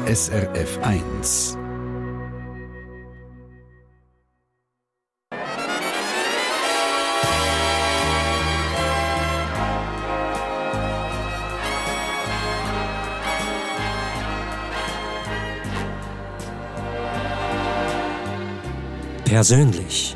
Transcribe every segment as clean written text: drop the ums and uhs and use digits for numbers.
SRF 1. Persönlich.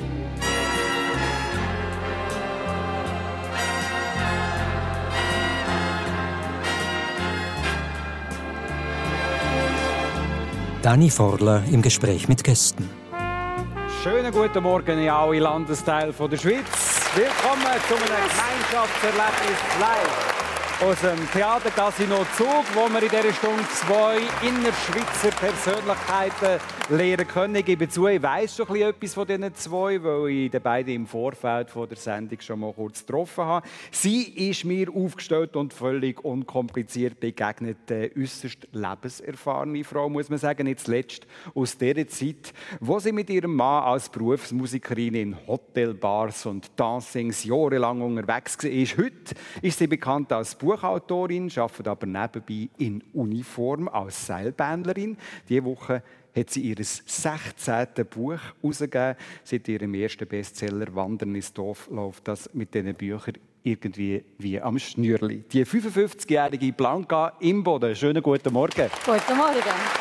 Dani Forler im Gespräch mit Gästen. Schönen guten Morgen in alle Landesteile der Schweiz. Willkommen zu einem Gemeinschaftserlebnis live aus dem Theatercasino Zug, wo wir in dieser Stunde 2 Innerschweizer Persönlichkeiten lernen können. Ich gebe zu, ich weiss schon etwas von diesen zwei, weil ich die beiden im Vorfeld der Sendung schon mal kurz getroffen habe. Sie ist mir aufgestellt und völlig unkompliziert begegnet. Eine äusserst lebenserfahrene Frau, muss man sagen. Nicht zuletzt aus der Zeit, wo sie mit ihrem Mann als Berufsmusikerin in Hotelbars und Dancings jahrelang unterwegs war. Heute ist sie bekannt als Buchautorin, arbeitet aber nebenbei in Uniform als Seilbändlerin. Diese Woche hat sie ihr 16. Buch herausgegeben. Seit ihrem ersten Bestseller «Wandern ins Dorf» läuft das mit diesen Büchern irgendwie wie am Schnürli. Die 55-jährige Blanca Imboden. Schönen guten Morgen. Guten Morgen.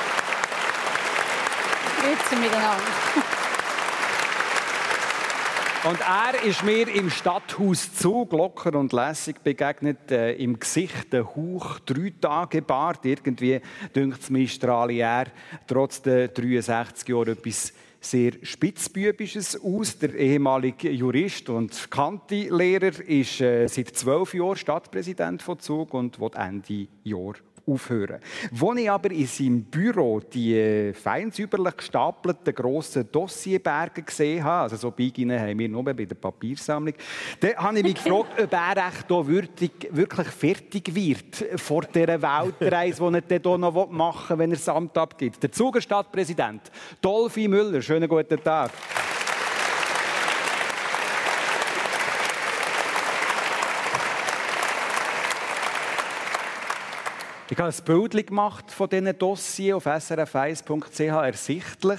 Grüezi miteinander. Und er ist mir im Stadthaus Zug locker und lässig begegnet, im Gesicht der Hauch, 3 Tage Bart. Irgendwie dünkt es mir strahle er trotz der 63 Jahre etwas sehr Spitzbübisches aus. Der ehemalige Jurist und Kanti-Lehrer ist seit 12 Jahren Stadtpräsident von Zug und will Ende Jahr aufhören. Als ich aber in seinem Büro die fein säuberlich gestapelten grossen Dossierberge gesehen habe, also so Beiginen haben wir nur bei der Papiersammlung, dann habe ich mich gefragt, ob er echt wirklich fertig wird vor dieser Weltreise, die er hier noch machen will, wenn er das Amt abgibt. Der Zuger Stadtpräsident Dolfi Müller, schönen guten Tag. Ich habe ein Bild gemacht von diesen Dossiers auf srf1.ch ersichtlich.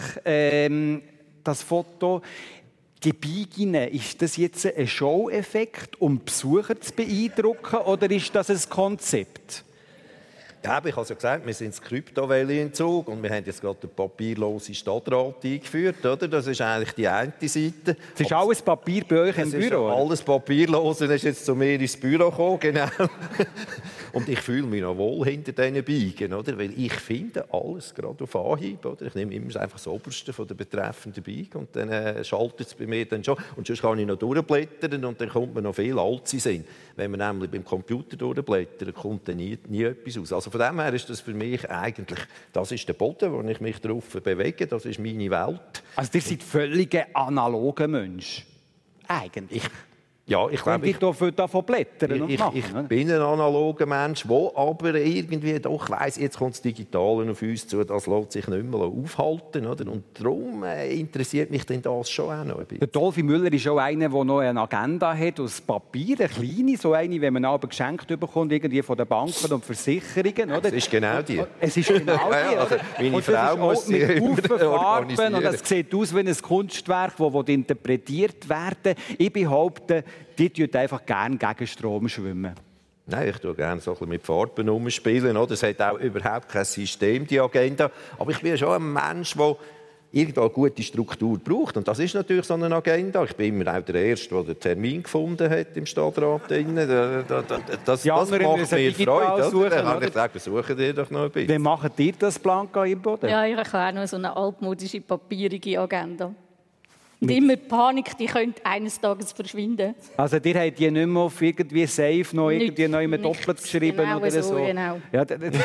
Das Foto, die Beiginen, ist das jetzt ein Show-Effekt, um Besucher zu beeindrucken, oder ist das ein Konzept? Ja, ich habe es ja gesagt, wir sind das Kryptowelle in Zug und wir haben jetzt gerade den papierlosen Stadtrat eingeführt. Oder? Das ist eigentlich die eine Seite. Es ist alles Papier bei euch im Büro? Alles papierlos ist jetzt zu mir ins Büro gekommen, genau. Und ich fühle mich noch wohl hinter diesen Beigen, oder? Weil ich finde alles gerade auf Anhieb. Oder? Ich nehme immer einfach das Oberste von der betreffenden Beige und dann schaltet es bei mir dann schon. Und sonst kann ich noch durchblättern und dann kommt man noch viel Altes in. Wenn man nämlich beim Computer durchblättert, kommt dann nie etwas raus. Also von dem her ist das für mich eigentlich, das ist der Boden, wo ich mich darauf bewege, das ist meine Welt. Also ihr seid völlig analoger Mensch, eigentlich. Ja, ich glaube, ich davon blättern und machen. Ich bin ein analoger Mensch, der aber irgendwie doch weiss, jetzt kommt das Digitale auf uns zu, das lässt sich nicht mehr aufhalten. Oder? Und darum interessiert mich denn das schon auch noch ein bisschen. Der Dolfi Müller ist auch einer, der noch eine Agenda hat aus Papier, eine kleine, so eine, wenn man aber geschenkt bekommt, irgendwie von den Banken und Versicherungen. Oder? Es ist genau die. Es ist genau die. Ja, also meine Frau muss sie mit Farben und es das sieht aus wie ein Kunstwerk, das interpretiert werden. Ich behaupte, die tun einfach gerne gegen Strom schwimmen. Nein, ich tue gerne so ein bisschen mit Farben umspielen. Es hat auch überhaupt kein System, die Agenda. Aber ich bin schon ein Mensch, der irgendwo eine gute Struktur braucht. Und das ist natürlich so eine Agenda. Ich bin immer auch der Erste, der den Termin gefunden hat im Stadtrat. Das macht mir Freude. Oder? Dann kann ich sagen, suchen ihr doch noch ein bisschen. Wie macht ihr das, Blanca Imboden? Ja, ich habe auch noch so eine altmodische, papierige Agenda. Und immer Panik, die könnte eines Tages verschwinden. Also ihr habt die nicht mehr auf irgendwie safe noch irgendwie neu doppelt geschrieben genau oder so? Genau. Ja,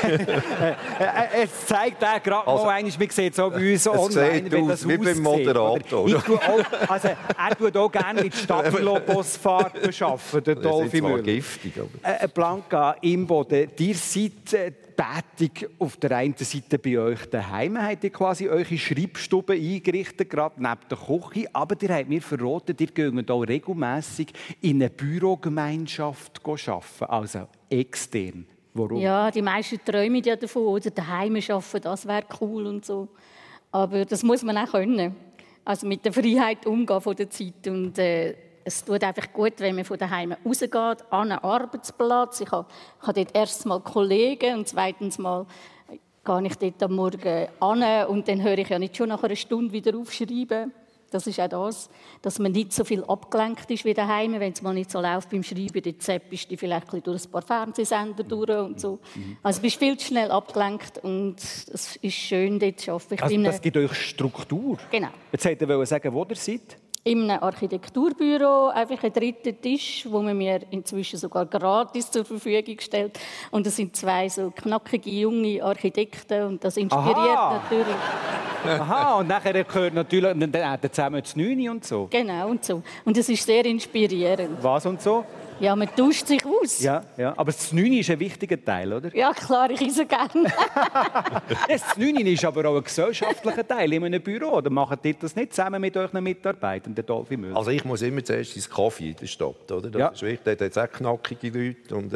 es zeigt auch gerade mal einmal, wie sieht es auch bei uns online, wie das wie beim Moderator. Also er tut auch gerne mit Stabilo-Postfahrten arbeiten, der Dolfi Müller. Giftig, aber. Blanca Imboden, ihr seid tätig auf der einen Seite bei euch daheim, habt ihr quasi eure Schreibstube eingerichtet, gerade neben der Küche, aber ihr habt mir verraten, ihr geht auch regelmässig in eine Bürogemeinschaft arbeiten, also extern. Warum? Ja, die meisten träumen ja davon, oder daheim arbeiten, das wäre cool und so. Aber das muss man auch können. Also mit der Freiheit umgehen von der Zeit. Und es tut einfach gut, wenn man von daheim rausgeht, an einen Arbeitsplatz. Ich habe dort erstens mal Kollegen und zweitens mal gehe ich dort am Morgen an und dann höre ich ja nicht schon nach einer Stunde wieder aufschreiben. Das ist auch das, dass man nicht so viel abgelenkt ist wie daheim, wenn es mal nicht so läuft beim Schreiben, dann zappst du vielleicht durch ein paar Fernsehsender durch und so. Also du bist viel zu schnell abgelenkt und es ist schön, dort zu arbeiten. Also das gibt euch Struktur? Genau. Jetzt wollte ich sagen, wo ihr seid? In einem Architekturbüro, einfach ein dritter Tisch, wo man mir inzwischen sogar gratis zur Verfügung stellt. Und das sind 2 so knackige, junge Architekten und das inspiriert natürlich. Aha, und nachher gehört natürlich dann zusammen das 9 und so. Genau, und so. Und es ist sehr inspirierend. Was und so? Ja, man tauscht sich aus. Ja. Aber das 9 ist ein wichtiger Teil, oder? Ja, klar, ich esse gerne. Das 9 ist aber auch ein gesellschaftlicher Teil in einem Büro. Oder macht ihr das nicht zusammen mit euren Mitarbeitern, der Dolphy Müller? Also ich muss immer zuerst ins Kaffee in der Stadt, oder? Das ist wichtig. Da hat es auch knackige Leute und,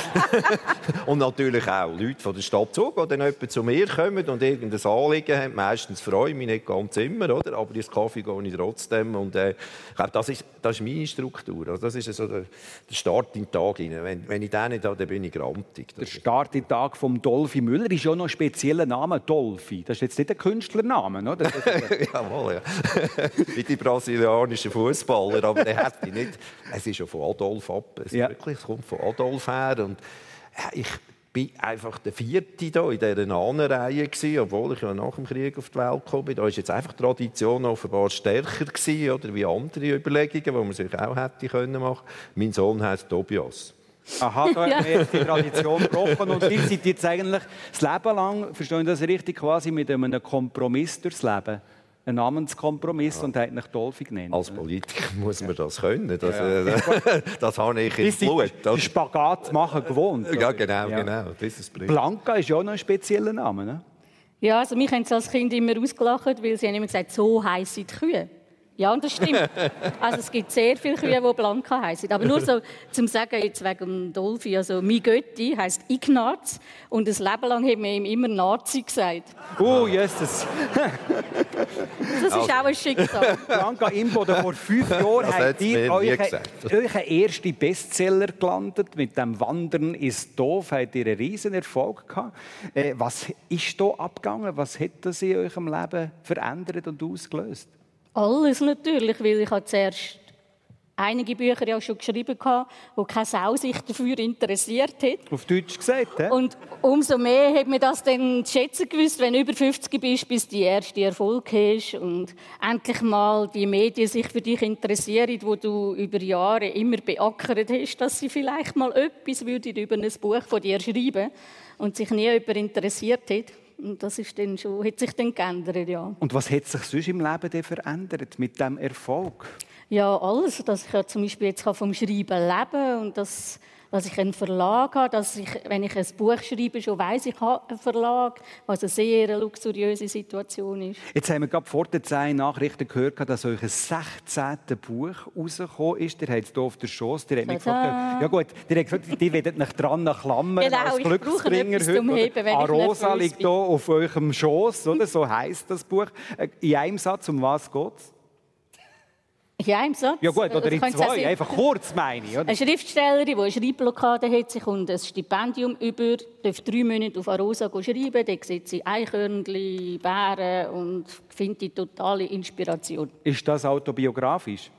und natürlich auch Leute von der Stadt Zug, die dann jemand zu mir kommen und irgendein Anliegen haben. Meistens freue ich mich nicht ganz immer, oder? Aber ins Kaffee gehe ich trotzdem. Und ich glaube, das ist meine Struktur. Also das ist so der Start in den Tag hinein. Wenn ich den nicht habe, dann bin ich grantig. Der Start in den Tag vom Dolphy Müller ist ja noch ein spezieller Name, Dolphy. Das ist jetzt nicht ein Künstlername, oder? Jawohl, ja. Wie die brasilianischen Fußballer, aber der hat die nicht. Es ist ja von Adolf ab. Es kommt von Adolf her. Und ich bin einfach der 4. hier in dieser Ahnenreihe gewesen, obwohl ich ja nach dem Krieg auf die Welt gekommen bin. Da war jetzt einfach die Tradition offenbar stärker gewesen, oder wie andere Überlegungen, die man sich auch hätte können machen. Mein Sohn heisst Tobias. Aha, da hat man jetzt die Tradition gebrochen und ihr seid jetzt eigentlich das Leben lang, verstehen Sie das richtig, quasi mit einem Kompromiss durchs Leben. Ein Namenskompromiss und hat nicht Dolphy genannt. Als Politiker muss man das können. Das habe ich im Blut. Den Spagat zu machen gewohnt. Ja, genau. Blanca ist ja auch noch ein spezieller Name, ne? Ja, also mich haben sie als Kind immer ausgelacht, weil sie haben immer gesagt, so heissen die Kühe. Ja, und das stimmt. Also es gibt sehr viele Kühe, die Blanca heissen. Aber nur so zum Sagen, jetzt wegen dem Dolphy, also mein Götti heisst Ignaz und ein Leben lang haben wir ihm immer Nazi gesagt. Oh, Jesus. Das ist auch ein Schicksal. Blanca Imboden, vor 5 Jahren habt ihr euren ersten Bestseller gelandet. Mit dem Wandern ist doof, habt ihr einen riesen Erfolg gehabt. Was ist da abgegangen? Was hat das in eurem Leben verändert und ausgelöst? Alles natürlich, weil ich zuerst einige Bücher ja schon geschrieben hatte, wo keine Sau sich dafür interessiert hat. Auf Deutsch gesagt, he? Und umso mehr hat mir das dann zu schätzen gewusst, wenn du über 50 bist, bis du die erste Erfolg hast und endlich mal die Medien sich für dich interessieren, wo du über Jahre immer beackert hast, dass sie vielleicht mal etwas über ein Buch von dir schreiben und sich nie jemand interessiert hat. Und das ist dann schon, hat sich dann geändert, ja. Und was hat sich sonst im Leben denn verändert mit diesem Erfolg? Ja, alles. Dass ich ja zum Beispiel jetzt vom Schreiben leben und dass ich einen Verlag habe, dass ich, wenn ich ein Buch schreibe, schon weiss, ich habe einen Verlag, was eine sehr luxuriöse Situation ist. Jetzt haben wir gerade vor den 10 Nachrichten gehört, dass euch ein 16. Buch rausgekommen ist. Ihr habt es hier auf der Schoss. Ja gut, ihr habt gesagt, die wollen euch dran klammern. Genau, als Glücksbringer heute. Heben, Arosa liegt hier auf eurem Schoss, oder? So heisst das Buch. In einem Satz, um was geht es? Ja, im Satz. Ja gut, oder in 2, einfach kurz meine ich. Oder? Eine Schriftstellerin, die eine Schreibblockade hat, sie kommt ein Stipendium über, darf 3 Monate auf Arosa schreiben, dann sieht sie Eichhörnchen, Bären und findet die totale Inspiration. Ist das autobiografisch?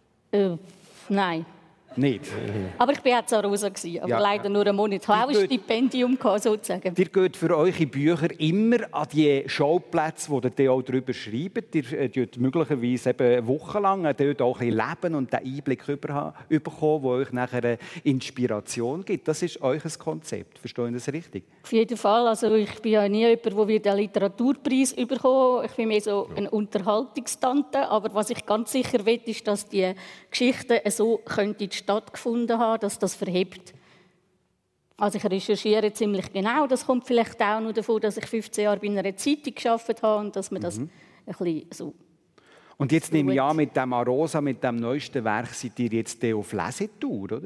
Nein. Nicht? Aber ich war auch zu Arosa, aber leider nur einen Monat. Ich hatte auch ein Stipendium, sozusagen. Ihr geht für eure Bücher immer an die Schauplätze, wo ihr auch darüber schreibt. Ihr könnt möglicherweise eben wochenlang dort auch ein bisschen leben und den Einblick bekommen, der euch nachher eine Inspiration gibt. Das ist euer Konzept. Verstehen Sie das richtig? Auf jeden Fall. Also ich bin ja nie jemand, der den Literaturpreis bekommen. Ich bin mehr so eine Unterhaltungstante. Aber was ich ganz sicher will, ist, dass die Geschichten so stattgefunden haben, dass das verhebt. Also ich recherchiere ziemlich genau. Das kommt vielleicht auch noch davon, dass ich 15 Jahre bei einer Zeitung gearbeitet habe und dass man das ein bisschen so. Und jetzt nehme ich an, mit dem Arosa, mit dem neuesten Werk, seid ihr jetzt auf Lesetour, oder?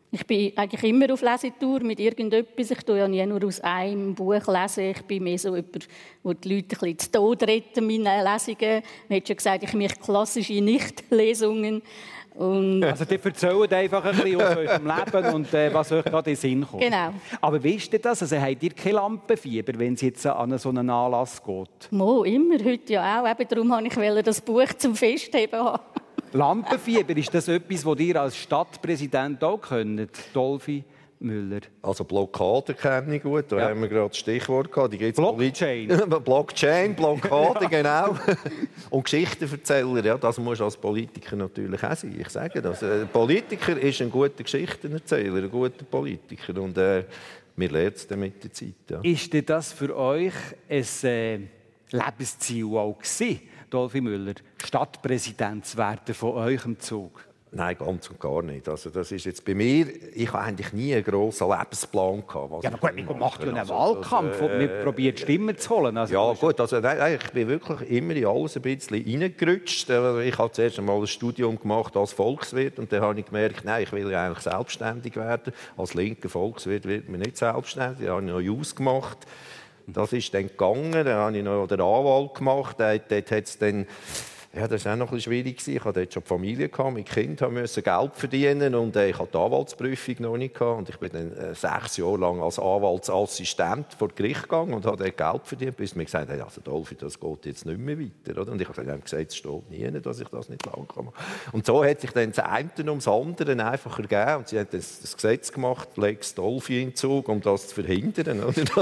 Ich bin eigentlich immer auf Lesetour mit irgendetwas. Ich tue ja nie nur aus einem Buch lesen. Ich bin mehr so jemand, der die Leute ein bisschen zu Tod retten, meine Lesungen. Man hat schon gesagt, ich mache klassische Nicht-Lesungen. Also die erzählen einfach ein bisschen aus eurem Leben und was euch gerade in den Sinn kommt. Genau. Aber wisst ihr das? Also habt ihr kein Lampenfieber, wenn es jetzt an so einen Anlass geht? Mo, immer, heute ja auch. Eben darum wollte ich das Buch zum Festheben haben. Lampenfieber, ist das etwas, das ihr als Stadtpräsident auch könnt, Dolfi Müller? Also Blockade kenne ich gut, da haben wir gerade das Stichwort gehabt. Die Blockchain. Blockchain, Blockade, genau. Und Geschichtenverzähler, ja, das muss als Politiker natürlich auch sein. Ich sage das. Ein Politiker ist ein guter Geschichtenerzähler, ein guter Politiker. Und wir lernen es dann mit der Zeit. Ja. Ist denn das für euch ein Lebensziel auch gewesen, Dolfi Müller, Stadtpräsident zu werden von eurem Zug? Nein, ganz und gar nicht. Also das ist jetzt bei mir, ich habe eigentlich nie einen grossen Lebensplan gehabt. Ja, aber gut, man macht ja einen Wahlkampf und man probiert Stimmen zu holen. Also ja gut, also nein, ich bin wirklich immer in alles ein bisschen reingerutscht. Ich habe zuerst einmal ein Studium gemacht als Volkswirt und dann habe ich gemerkt, nein, ich will ja eigentlich selbstständig werden. Als linker Volkswirt wird man nicht selbstständig. Dann habe ich noch Jus gemacht. Das ist dann gegangen. Dann habe ich noch den Anwalt gemacht. Dort hat es dann... Ja, das war auch noch ein bisschen schwierig. Ich hatte dort schon Familie, mit Kindern, musste Geld verdienen und ich hatte die Anwaltsprüfung noch nicht. Und ich bin dann 6 Jahre lang als Anwaltsassistent vor Gericht gegangen und habe dort Geld verdient, bis mir gesagt haben, also Dolfi, das geht jetzt nicht mehr weiter. Oder? Und ich habe gesagt, es steht nie, dass ich das nicht lange machen kann. Und so hat sich dann das eine ums andere einfach ergeben. Und sie haben das Gesetz gemacht, Lex Dolfi in Zug, um das zu verhindern. Oder?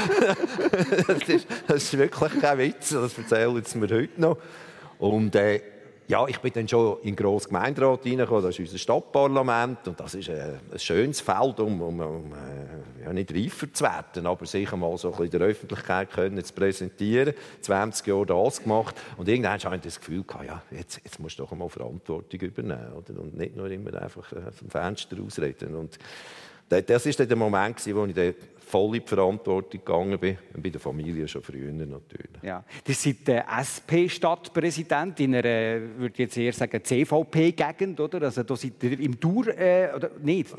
Das ist wirklich kein Witz, das erzählen sie mir heute noch. Und ja, ich bin dann schon in den grossen Gemeinderat reingekommen, das ist unser Stadtparlament und das ist ein schönes Feld, um ja, nicht reifer zu werden, aber sicher mal so ein bisschen in der Öffentlichkeit zu präsentieren. 20 Jahre das gemacht und irgendwann hatte ich das Gefühl, ja, jetzt musst du doch einmal Verantwortung übernehmen, oder? Und nicht nur immer einfach vom Fenster ausreden. Und das war dann der Moment, wo ich dann voll in die Verantwortung gegangen bin. Und bei der Familie schon früher natürlich. Ja. Ihr seid SP-Stadtpräsident in einer, würde ich jetzt eher sagen, CVP-Gegend, oder? Also da seid ihr im Tour, oder nicht?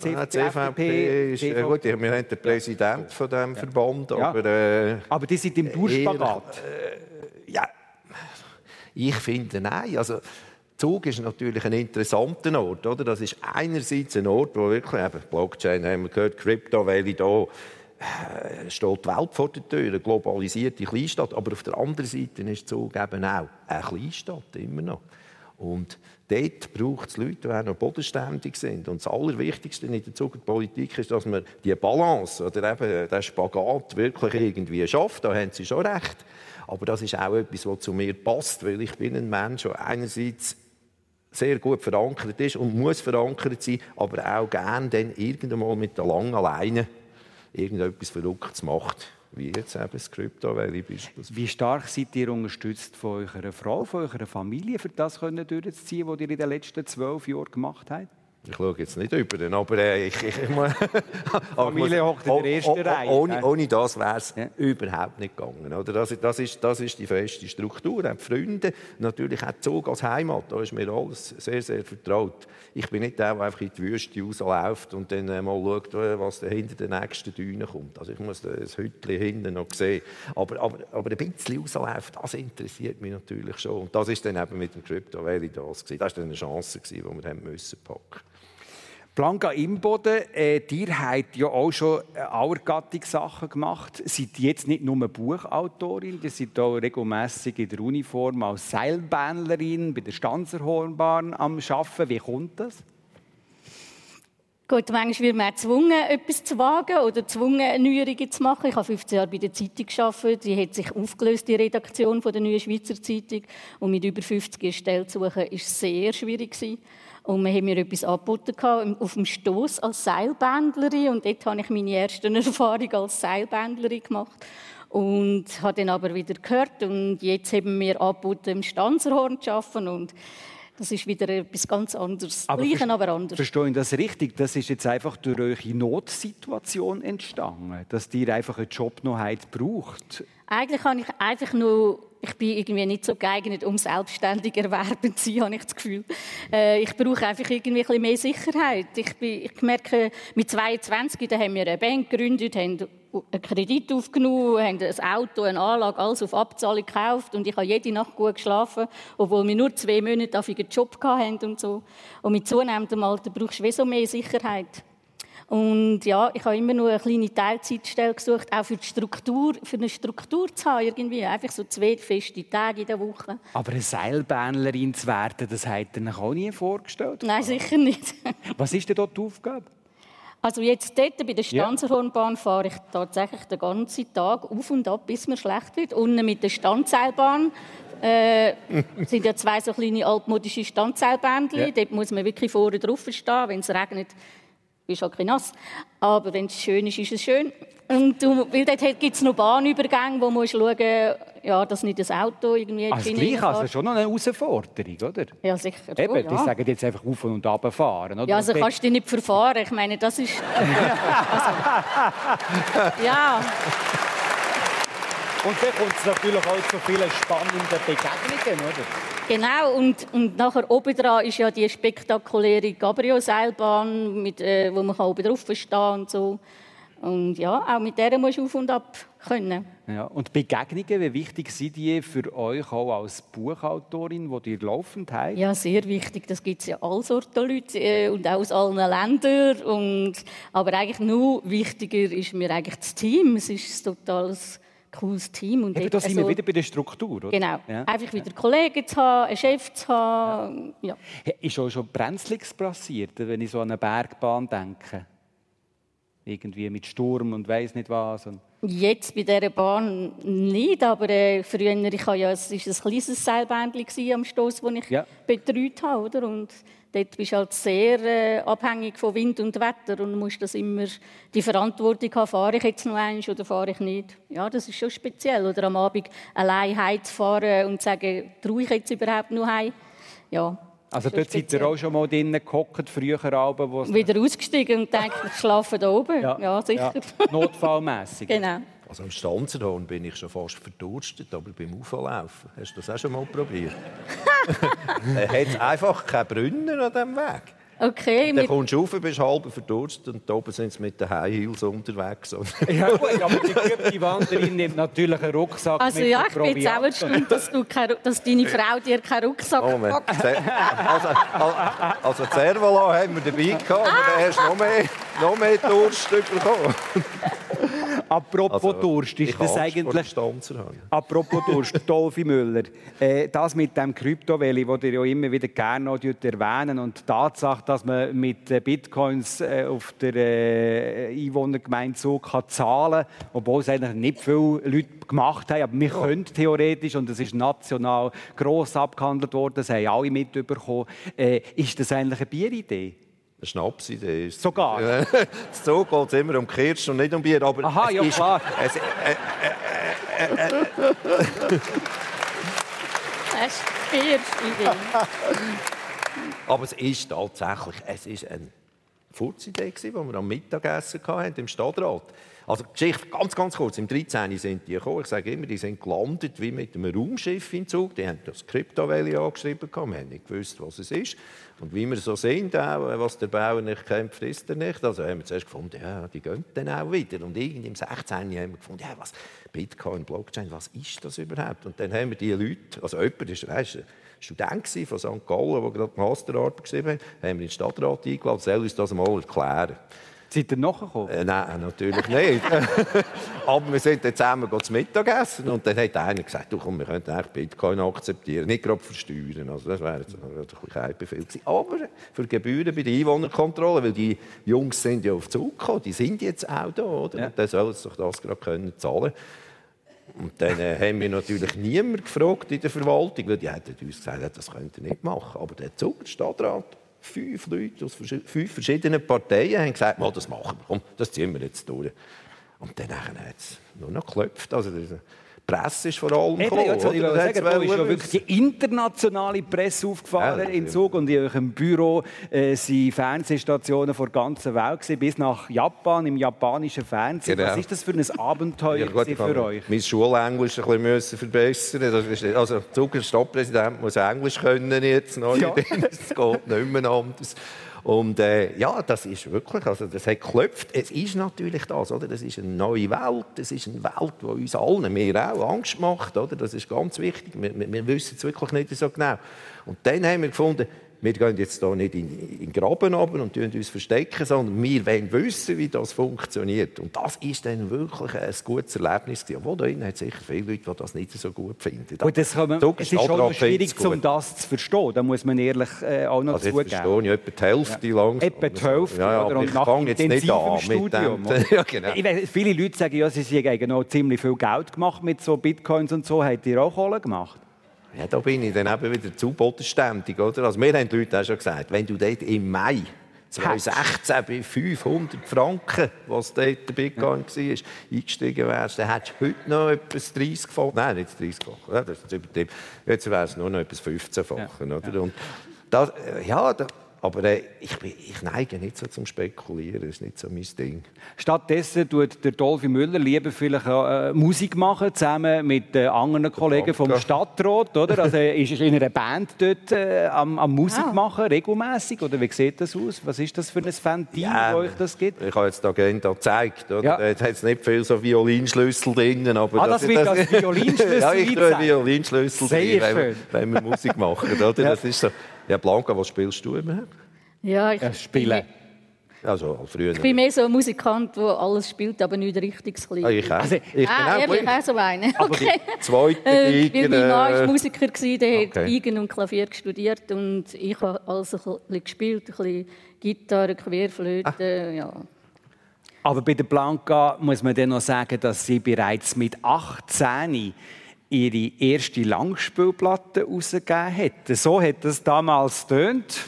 CVP ist, gut, wir haben den Präsidenten von diesem Verband, ja. Aber die sind im Tourspagat. Ja, ich finde, nein. Also, Zug ist natürlich ein interessanter Ort. Oder? Das ist einerseits ein Ort, wo wirklich, eben, Blockchain haben wir gehört, Crypto Valley, da steht die Welt vor der Tür, eine globalisierte Kleinstadt. Aber auf der anderen Seite ist Zug eben auch eine Kleinstadt, immer noch. Und dort braucht es Leute, die auch noch bodenständig sind. Und das Allerwichtigste in der Zukunftspolitik ist, dass man die Balance oder eben den Spagat wirklich irgendwie schafft. Da haben Sie schon recht. Aber das ist auch etwas, was zu mir passt, weil ich bin ein Mensch, der einerseits sehr gut verankert ist und muss verankert sein, aber auch gerne dann irgendwann mal mit der langen Leine irgendetwas Verrücktes macht, wie jetzt eben das Crypto Valley beispielsweise. Wie stark seid ihr unterstützt von eurer Frau, von eurer Familie, für das durchzuziehen, was ihr in den letzten 12 Jahren gemacht habt? Ich schaue jetzt nicht über den, aber ich muss... Familie hockt in der ersten Reihe. Ohne das wäre es überhaupt nicht gegangen. Oder? Das ist die feste Struktur. Auch die Freunde, natürlich auch Zug als Heimat, da ist mir alles sehr, sehr vertraut. Ich bin nicht der einfach in die Wüste rausläuft und dann mal schaut, was da hinter den nächsten Dünen kommt. Also ich muss das Hütchen hinten noch sehen. Aber ein bisschen rausläuft, das interessiert mich natürlich schon. Und das ist dann eben mit dem Crypto Valley das gewesen. Das war dann eine Chance, die wir packen mussten. Blanca Imboden, ihr habt ja auch schon Sachen gemacht. Seid jetzt nicht nur Buchautorin, ihr seid auch regelmässig in der Uniform als Seilbähnlerin bei der Stanzerhornbahn am Arbeiten. Wie kommt das? Gut, manchmal wird man auch gezwungen, etwas zu wagen oder gezwungen, Neuerungen zu machen. Ich habe 15 Jahre bei der Zeitung gearbeitet. Die hat sich aufgelöst, die Redaktion der Neuen Schweizer Zeitung. Und mit über 50 Stellen zu suchen, war sehr schwierig. Und wir haben mir etwas angeboten auf dem Stoss als Seilbändlerin. Und dort habe ich meine ersten Erfahrungen als Seilbändlerin gemacht. Und habe dann aber wieder gehört. Und jetzt haben wir angeboten, im Stanzerhorn zu arbeiten. Und das ist wieder etwas ganz anderes. Gleichen, aber anders. Verstehe ich das richtig? Das ist jetzt einfach durch eure Notsituation entstanden, dass ihr einfach einen Job noch braucht? Eigentlich habe ich einfach nur ich bin irgendwie nicht so geeignet, um selbstständig erwerbend zu sein, habe ich das Gefühl. Ich brauche einfach irgendwie ein bisschen mehr Sicherheit. Ich merke, mit 22 da haben wir eine Bank gegründet, haben einen Kredit aufgenommen, haben ein Auto, eine Anlage, alles auf Abzahlung gekauft und ich habe jede Nacht gut geschlafen, obwohl wir nur 2 Monate auf einen Job hatten und so. Und mit zunehmendem Alter brauchst du so mehr Sicherheit. Und ja, ich habe immer nur eine kleine Teilzeitstelle gesucht, auch für eine Struktur zu haben, irgendwie. Einfach so 2 feste Tage in der Woche. Aber eine Seilbähnlerin zu werden, das hat ihr euch auch nie vorgestellt? Nein, sicher nicht. Was ist denn dort die Aufgabe? Also jetzt dort bei der Stanzerhornbahn fahre ich tatsächlich den ganzen Tag auf und ab, bis mir schlecht wird. Unten mit der Standseilbahn sind ja 2 so kleine altmodische Standseilbändchen. Ja. Dort muss man wirklich vorne drauf stehen. Wenn es regnet, bist du halt nass. Aber wenn es schön ist, ist es schön. Und weil dort gibt es noch Bahnübergänge, wo man schauen muss, ja, dass nicht das Auto irgendwie... Also gleich, also schon noch eine Herausforderung, oder? Ja, sicher. Eben, schon, die sagen jetzt einfach auf und runter fahren, oder? Ja, also kannst du dich nicht verfahren. Ich meine, das ist... ja. Und dann kommt es natürlich auch zu vielen spannenden Begegnungen, oder? Genau, und nachher obendran ist ja die spektakuläre Gabriel-Seilbahn, wo man oben drauf stehen kann und so. Und ja, auch mit der musst du auf und ab können. Ja, und Begegnungen, wie wichtig sind die für euch auch als Buchautorin, die ihr laufend habt? Ja, sehr wichtig. Das gibt es ja all Sorten Leute und auch aus allen Ländern. Aber eigentlich noch wichtiger ist mir eigentlich das Team. Es ist ein totales cooles Team. Und da sind wir wieder bei der Struktur, oder? Genau. Ja. Einfach wieder Kollegen zu haben, einen Chef zu haben. Ja. Ist auch schon Brenzliges passiert, wenn ich so an eine Bergbahn denke? Irgendwie mit Sturm und weiss nicht was. Jetzt bei dieser Bahn nicht, aber früher, es war ein kleines Seilbändchen am Stoss, das ich betreut habe. Oder? Und dort bist du halt sehr abhängig von Wind und Wetter und musst das immer die Verantwortung haben, fahre ich jetzt noch einmal oder fahre ich nicht. Ja, das ist schon speziell. Oder am Abend allein heimzufahren und zu sagen, traue ich jetzt überhaupt noch heim? Ja. Also dort seid ihr auch schon mal drinnen gehockt, früher Abend? Wieder ausgestiegen und denkt, ich schlafe da oben. Ja, sicher. Ja. Notfallmässig. Genau. Also am Stanzerhorn bin ich schon fast verdurstet, aber beim Auflaufen. Hast du das auch schon mal probiert? Er hat einfach keine Brunnen an diesem Weg. Okay. Dann kommst du rauf, bist halb verdurstet und oben sind sie mit den High Heels unterwegs. Ja gut, aber die geübte Wanderin nimmt natürlich einen Rucksack also mit. Also ja, ich bin jetzt auch erstaunt, dass deine Frau dir keinen Rucksack packt. Also Cervola haben wir dabei gehabt, aber dann hast du noch mehr Durst bekommen. Apropos Durst, ist das eigentlich... Apropos Durst, Dolphy Müller, das mit dem Kryptowährung, das ihr ja immer wieder gerne noch erwähnen, und die Tatsache, dass man mit Bitcoins auf der Einwohnergemeinde so zahlen kann, obwohl es eigentlich nicht viele Leute gemacht haben, aber wir können theoretisch, und es ist national gross abgehandelt worden, das haben alle mitbekommen. Ist das eigentlich eine Bieridee? Eine Schnapsidee ist. Sogar? So geht es immer um Kirschen und nicht um Bier. Aber aha, ja klar. Das ist die Bieridee. Aber es ist tatsächlich eine Furzidee, die wir am Mittagessen hatten, im Stadtrat. Also Geschichte ganz kurz. Im 13. sind die gekommen. Ich sage immer, die sind gelandet wie mit einem Raumschiff im Zug. Die haben das Kryptowährung angeschrieben. Wir haben nicht gewusst, was es ist. Und wie wir so sind, auch, was der Bauer nicht kennt, frisst er nicht. Also haben wir zuerst gefunden, ja, die gehen dann auch wieder. Und irgendwie im 16. haben wir gefunden, ja, was Bitcoin, Blockchain, was ist das überhaupt? Und dann haben wir die Leute, also jemand war ein Student von St. Gallen, der gerade Masterarbeit geschrieben hat, haben wir in den Stadtrat eingeladen, soll uns das mal erklären. Seid ihr nachgekommen? Nein, natürlich nicht. Aber wir sind dann zusammen zu Mittagessen und dann hat einer gesagt, du, komm, wir könnten eigentlich Bitcoin akzeptieren, nicht gerade versteuern. Also das wäre jetzt ein bisschen Befehl gewesen. Aber für Gebühren bei der Einwohnerkontrolle, weil die Jungs sind ja auf Zug gekommen, die sind jetzt auch da, oder? Ja. Und dann sollen sie doch das gerade zahlen. Und dann haben wir natürlich niemanden gefragt in der Verwaltung, weil die hätten uns gesagt, das könnt ihr nicht machen. Aber der Zug, der Stadtrat, 5 Leute aus 5 verschiedenen Parteien haben gesagt, mal, das machen wir, komm, das ziehen wir jetzt durch. Und dann hat es nur noch geklopft. Also Presse ist vor allem gekommen. Ich will sagen, da ist ja wirklich die internationale Presse aufgefahren in Zug und in eurem Büro sind Fernsehstationen vor der ganzen Welt gewesen, bis nach Japan, im japanischen Fernsehen. Genau. Was ist das für ein Abenteuer für euch? Mein Schulenglisch ein bisschen verbessern. Also Zuger Stadtpräsident muss Englisch können jetzt noch. Ja. Das geht nicht mehr anders. Und das ist wirklich, also das hat geklopft. Es ist natürlich das, oder? Das ist eine neue Welt. Das ist eine Welt, die uns allen, mir auch, Angst macht, oder? Das ist ganz wichtig. Wir wissen es wirklich nicht so genau. Und dann haben wir gefunden, wir gehen jetzt hier nicht in den Graben runter und uns verstecken, sondern wir wollen wissen, wie das funktioniert. Und das ist dann wirklich ein gutes Erlebnis. Obwohl da hat es sicher viele Leute, die das nicht so gut finden. Und es ist schon noch schwierig, um das zu verstehen. Da muss man ehrlich auch noch zugeben. Jetzt verstehe ich etwa die Hälfte lang. Etwa die Hälfte. Ja, aber und ich nach fange jetzt nicht an Studium. mit dem. Ja, genau. Viele Leute sagen, ja, sie haben noch ziemlich viel Geld gemacht mit so Bitcoins und so. Habt ihr auch Kohle gemacht? Ja, da bin ich dann eben wieder zu bodenständig, oder? Also mir haben die Leute auch schon gesagt, wenn du dort im Mai 2016 bei 500 Franken, was dort der Bitcoin war, eingestiegen wärst, dann hättest du heute noch etwas 30-fach. Nein, nicht 30-fach. Ja, das ist übertrieben. Jetzt wäre es nur noch etwas 15-fach. Ja. Oder? Und das, aber ich neige nicht so zum Spekulieren, das ist nicht so mein Ding. Stattdessen tut der Dolphy Müller lieber vielleicht Musik machen, zusammen mit anderen Kollegen vom Stadtrat, oder? Also ist in einer Band dort am Musik machen, regelmäßig, oder wie sieht das aus? Was ist das für ein Ventil, wo euch das gibt? Ich habe jetzt die Agenda gezeigt, oder? Ja. Jetzt hat es nicht viel so Violinschlüssel drin, aber das wird als Violinschlüssel ja, ich tue Violinschlüssel drin, wenn wir Musik machen, oder? Ja. Das ist so. Ja, Blanca, was spielst du immer? Ja, ich spiele. Also, früher. Ich bin mehr so ein Musikant, der alles spielt, aber nicht richtiges Lied. Ich auch. Also, ich bin auch so eine. Aber die zweite Geiger... Mein Mann war Musiker, der hat Geigen und Klavier studiert und ich habe alles ein bisschen gespielt, ein bisschen Gitarre, Querflöte, ja. Aber bei der Blanca muss man dann noch sagen, dass sie bereits mit 18 ihre erste Langspielplatte herausgegeben hat. So hat das damals getönt.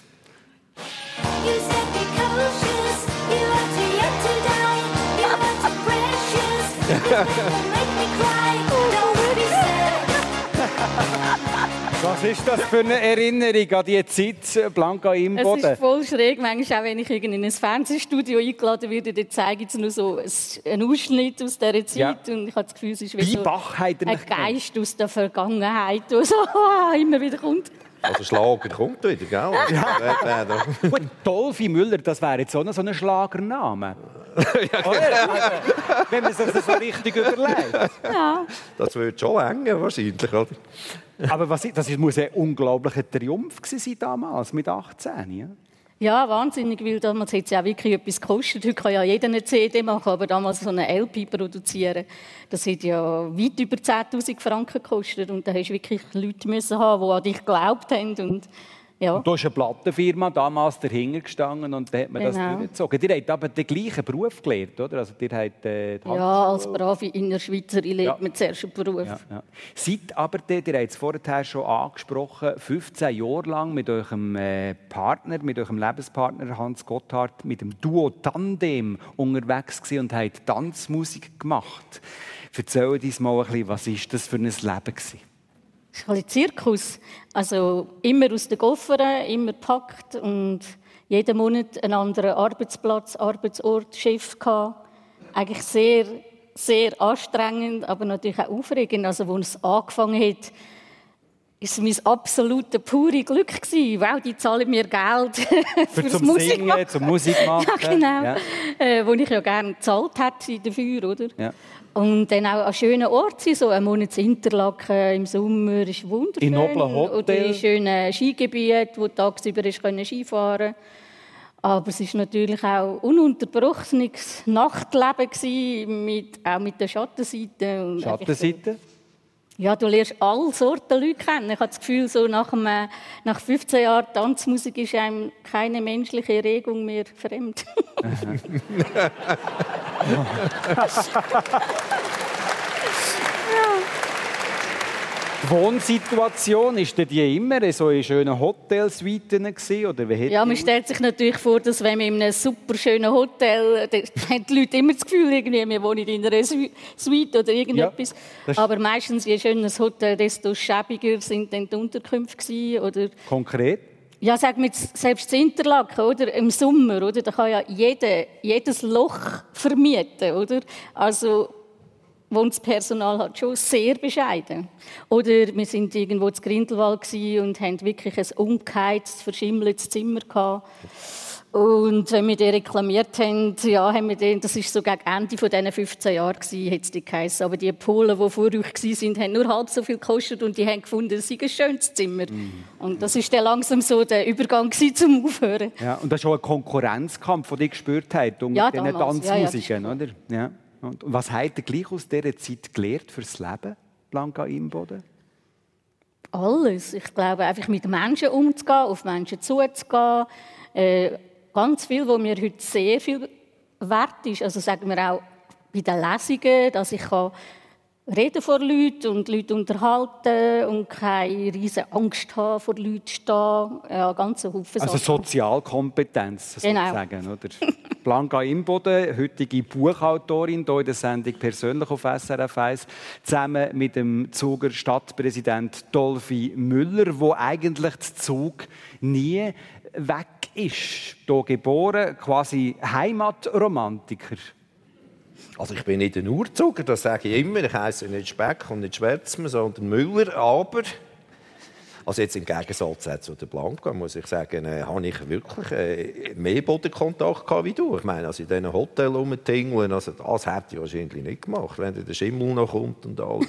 Was ist das für eine Erinnerung an die Zeit, Blanca Imboden? Es ist voll schräg. Manchmal, auch wenn ich in ein Fernsehstudio eingeladen werde, dann zeige ich nur so einen Ausschnitt aus dieser Zeit. Ja. Und ich habe das Gefühl, es ist wie so ein Geist aus der Vergangenheit, der so immer wieder kommt. Also Schlager kommt wieder, gell? Ja. Gut, Dolphy Müller, das wäre jetzt auch noch so ein Schlagername. Ja, genau. Also, wenn man sich das so richtig überlegt. Ja. Das wird schon länger wahrscheinlich, oder? Aber das muss ein unglaublicher Triumph sein damals, mit 18, ja? Ja, wahnsinnig, weil damals hat es ja auch wirklich etwas gekostet. Heute kann ja jeder eine CD machen, aber damals so eine LP produzieren, das hat ja weit über 10'000 Franken gekostet. Und da hast du wirklich Leute müssen haben, die an dich geglaubt haben. Und, ja. Und da ist eine Plattenfirma damals dahinter gestanden und da hat man das durchgezogen. Ihr habt aber den gleichen Beruf gelernt, oder? Also, ihr habt, ja, als brave Innerschweizerin lernt man zuerst einen Beruf. Ja. Seid aber, ihr habt es vorher schon angesprochen, 15 Jahre lang mit eurem Partner, mit eurem Lebenspartner Hans Gotthard, mit dem Duo Tandem unterwegs gewesen und habt Tanzmusik gemacht. Erzähl uns mal ein bisschen, was war das für ein Leben gewesen? Es war ein Zirkus. Also immer aus den Koffern, immer gepackt und jeden Monat einen anderen Arbeitsplatz, Arbeitsort, Chef gehabt. Eigentlich sehr, sehr anstrengend, aber natürlich auch aufregend. Also, als es angefangen hat, war es mein absolutes pure Glück gewesen. Wow, die zahlen mir Geld für das Singen, zum Musikmachen. Ja, genau. Ja. Wo ich ja gerne gezahlt hätte dafür, oder? Ja. Und dann auch an schönen Orten, so ein Monat in Interlaken im Sommer, ist wunderschön. In noblen Hotel. Oder in schönen Skigebieten, wo tagsüber Skifahren. Aber es war natürlich auch ununterbrochenes Nachtleben, auch mit der Schattenseite. Schattenseite? Ja, du lernst alle Sorten Leute kennen. Ich habe das Gefühl, so nach 15 Jahren Tanzmusik ist einem keine menschliche Erregung mehr fremd. Wohnsituation, ist die immer so in schönen Hotelsuiten gewesen, oder wie? Ja, man stellt sich natürlich vor, dass wenn man in einem super schönen Hotel, dann haben die Leute immer das Gefühl, irgendwie, wir wohnen in einer Suite oder irgendetwas. Ja, aber meistens, je schöner das Hotel, desto schäbiger sind dann die Unterkünfte gewesen, oder? Konkret? Ja, sag mir, selbst in Interlaken, oder? Im Sommer, oder? Da kann ja jedes Loch vermieten, oder? Also wohnt das Personal halt schon sehr bescheiden. Oder wir sind irgendwo in Grindelwald und haben wirklich ein ungeheiztes, verschimmeltes Zimmer gehabt. Und wenn wir den reklamiert haben, ja, haben wir den, das war so gegen Ende von diesen 15 Jahren, hat es die geheißen. Aber die Polen, die vor euch waren, haben nur halb so viel gekostet und die haben gefunden, es sei ein schönes Zimmer. Und das war dann langsam so der Übergang zum Aufhören. Ja, und das ist auch ein Konkurrenzkampf, den ihr gespürt habt unter diesen Tanzmusiken, ja, oder? Ja. Und was habt ihr gleich aus dieser Zeit gelernt fürs Leben, Blanca Imboden? Alles. Ich glaube, einfach mit Menschen umzugehen, auf Menschen zuzugehen. Ganz viel, was mir heute sehr viel wert ist. Also sagen wir auch bei den Lesungen, dass ich reden vor Leuten und Leute unterhalten und keine riesige Angst haben, vor Leuten stehen. Ja, ganz ein Haufen Also Sachen. Sozialkompetenz, sozusagen, oder? Blanca Imboden, heutige Buchautorin, hier in der Sendung «Persönlich» auf SRF 1, zusammen mit dem Zuger Stadtpräsident Dolphy Müller, wo eigentlich der Zug nie weg ist. Hier geboren, quasi Heimatromantiker. Also ich bin nicht ein Urzuger, das sage ich immer. Ich heisse nicht Speck und nicht Schwärzmann, sondern Müller. Aber, also jetzt im Gegensatz zu der Blanca, muss ich sagen, habe ich wirklich mehr Bodenkontakt gehabt wie du. Ich meine, also in diesen Hotels rumtingeln, also das hätte ich wahrscheinlich nicht gemacht, wenn der Schimmel noch kommt und alles.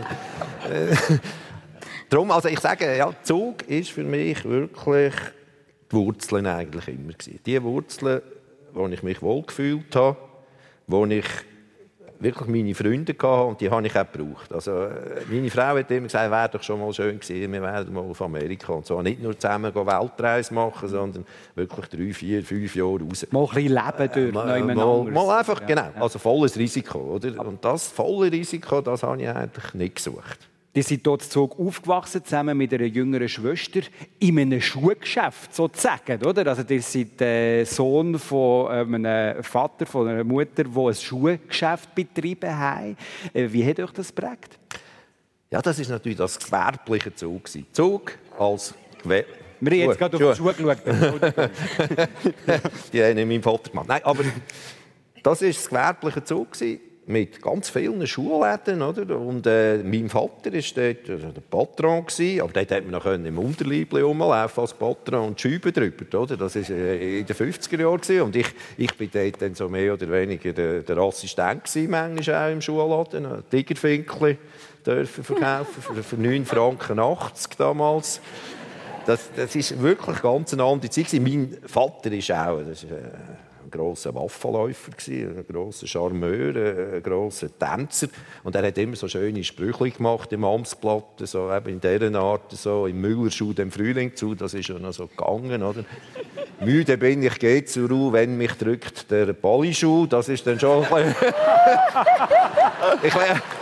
Darum, also ich sage, ja, Zug ist für mich wirklich die Wurzeln eigentlich immer gewesen. Die Wurzeln, wo ich mich wohlgefühlt habe, wo ich wirklich meine Freunde hatte und die habe ich auch gebraucht. Also, meine Frau hat immer gesagt, wäre doch schon mal schön gewesen, wir wären mal auf Amerika und so. Nicht nur zusammen Weltreise machen, sondern wirklich 3, 4, 5 Jahre raus. Mal ein bisschen leben dort, mal einfach, genau, also volles Risiko. Oder? Und das volle Risiko, das habe ich eigentlich nicht gesucht. Die sind dort in Zug aufgewachsen, zusammen mit einer jüngeren Schwester, in einem Schuhgeschäft, sozusagen, oder? Also, die sind der Sohn von einem Vater, von einer Mutter, die ein Schuhgeschäft betrieben haben. Wie hat euch das geprägt? Ja, das ist natürlich das gewerbliche Zug. Zug als Gewerbe. Wir haben jetzt gerade auf die Schuhe geschaut. Die haben meinem Vater gemacht. Nein, aber das war das gewerbliche Zug mit ganz vielen Schuhläden, oder? Und mein Vater war dort der Patron, aber dort konnte man noch im Unterleibchen rumlaufen als Patron und Scheiben drüber, oder? Das war in den 50er Jahren. Und ich bin dort dann so mehr oder weniger der Assistent gewesen, manchmal auch im Schuhladen. Tigerfinkli dürfen verkaufen für 9,80 Franken damals. Das ist wirklich ganz eine andere Zeit. Mein Vater ist auch ein grosser Waffelläufer, ein grosser Charmeur, ein grosser Tänzer. Und er hat immer so schöne Sprüche gemacht im Amtsblatt, so eben in dieser Art, so im Müllerschuh dem Frühling zu. Das ist ja noch so gegangen, oder? Müde bin ich, geh zur Ruhe, wenn mich drückt der Ballischuh. Das ist dann schon ein bisschen ich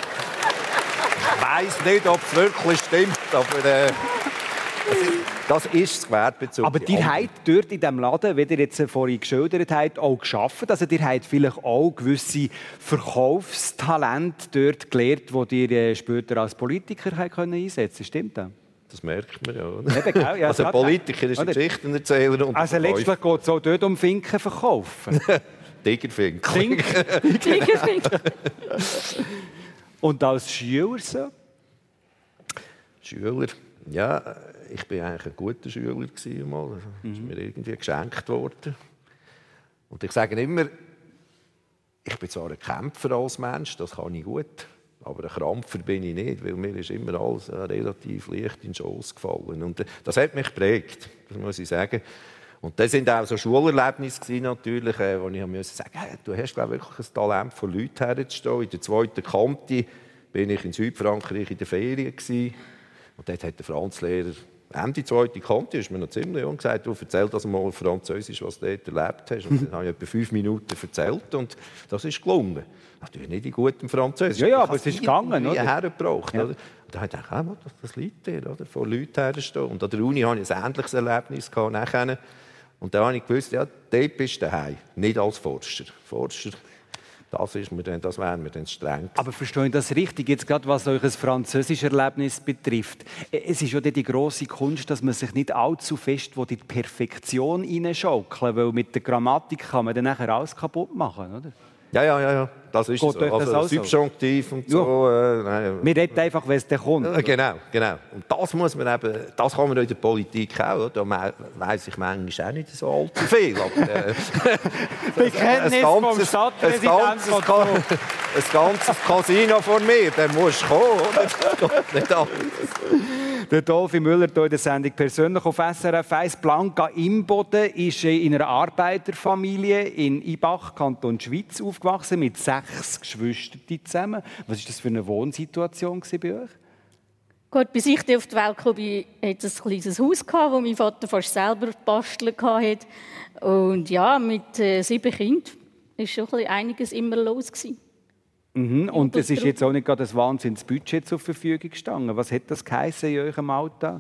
weiss nicht, ob es wirklich stimmt, aber das ist das Gewerbezug. Aber ihr habt dort in diesem Laden, wie ihr jetzt vorhin geschildert habt, auch gearbeitet. Also ihr habt vielleicht auch gewisse Verkaufstalente dort gelernt, die ihr später als Politiker einsetzen konntet. Stimmt das? Das merkt man ja. Eben, ja, also Politiker ist ein Geschichtenerzähler. Und also letztlich geht es auch dort um Finken verkaufen. Tigerfinken. Tigerfinken. Und als Schüler so? Schüler? Ja, ich war eigentlich ein guter Schüler. Das ist mir irgendwie geschenkt worden. Und ich sage immer, ich bin zwar ein Kämpfer als Mensch, das kann ich gut, aber ein Krampfer bin ich nicht, weil mir ist immer alles relativ leicht in den Schoss gefallen. Und das hat mich geprägt, das muss ich sagen. Und das sind auch so Schulerlebnisse natürlich, wo ich musste sagen, hey, du hast glaube ich wirklich ein Talent, vor Leuten herzustehen. In der 2. Kante bin ich in Südfrankreich in der Ferien gewesen. Und dort hat der Franzlehrer Ende 2. Kante ist mir noch ziemlich jung gesagt, du erzähl das mal auf Französisch, was du dort erlebt hast. Und dann habe ich etwa 5 Minuten erzählt und das ist gelungen. Natürlich nicht in gutem Französisch. Ja, aber es ist gegangen, oder? Hergebracht, ja. Oder? Da habe ich gedacht, das liegt dir, oder? Vor Leuten herstehen. Und an der Uni hatte ich ein ähnliches Erlebnis nachher. Und da habe ich gewusst, ja, dort bist du daheim, nicht als Forscher. Forscher, das wären wir dann streng. Aber verstehe ich das richtig, jetzt gerade was euch ein französisches Erlebnis betrifft? Es ist ja die grosse Kunst, dass man sich nicht allzu fest in die Perfektion hineinschaukeln will, weil mit der Grammatik kann man dann nachher alles kaputt machen, oder? Ja, das ist so. Also Subjunktiv und so. Wir reden einfach, wenn es dann kommt. Genau. Und das muss man eben, das kann man in der Politik auch. Da weiss ich manchmal auch nicht so allzu viel. Bekenntnis vom Stadtpräsidenten. Ein ganzes Casino vor mir, dann musst du kommen, oder? Nicht alles. Der Dolphy Müller hier in der Sendung persönlich auf SRF 1. Blanca Imboden ist in einer Arbeiterfamilie in Ibach, Kanton Schwyz, aufgewachsen, mit 6 Geschwistern zusammen. Was war das für eine Wohnsituation bei euch? Gut, bis ich auf die Welt kam, hatte es ein kleines Haus, wo mein Vater fast selber basteln hatte. Und ja, mit 7 Kindern war schon einiges immer los. Und es ist jetzt auch nicht gerade ein Wahnsinnsbudget zur Verfügung gestanden. Was hat das geheissen in eurem Alltag?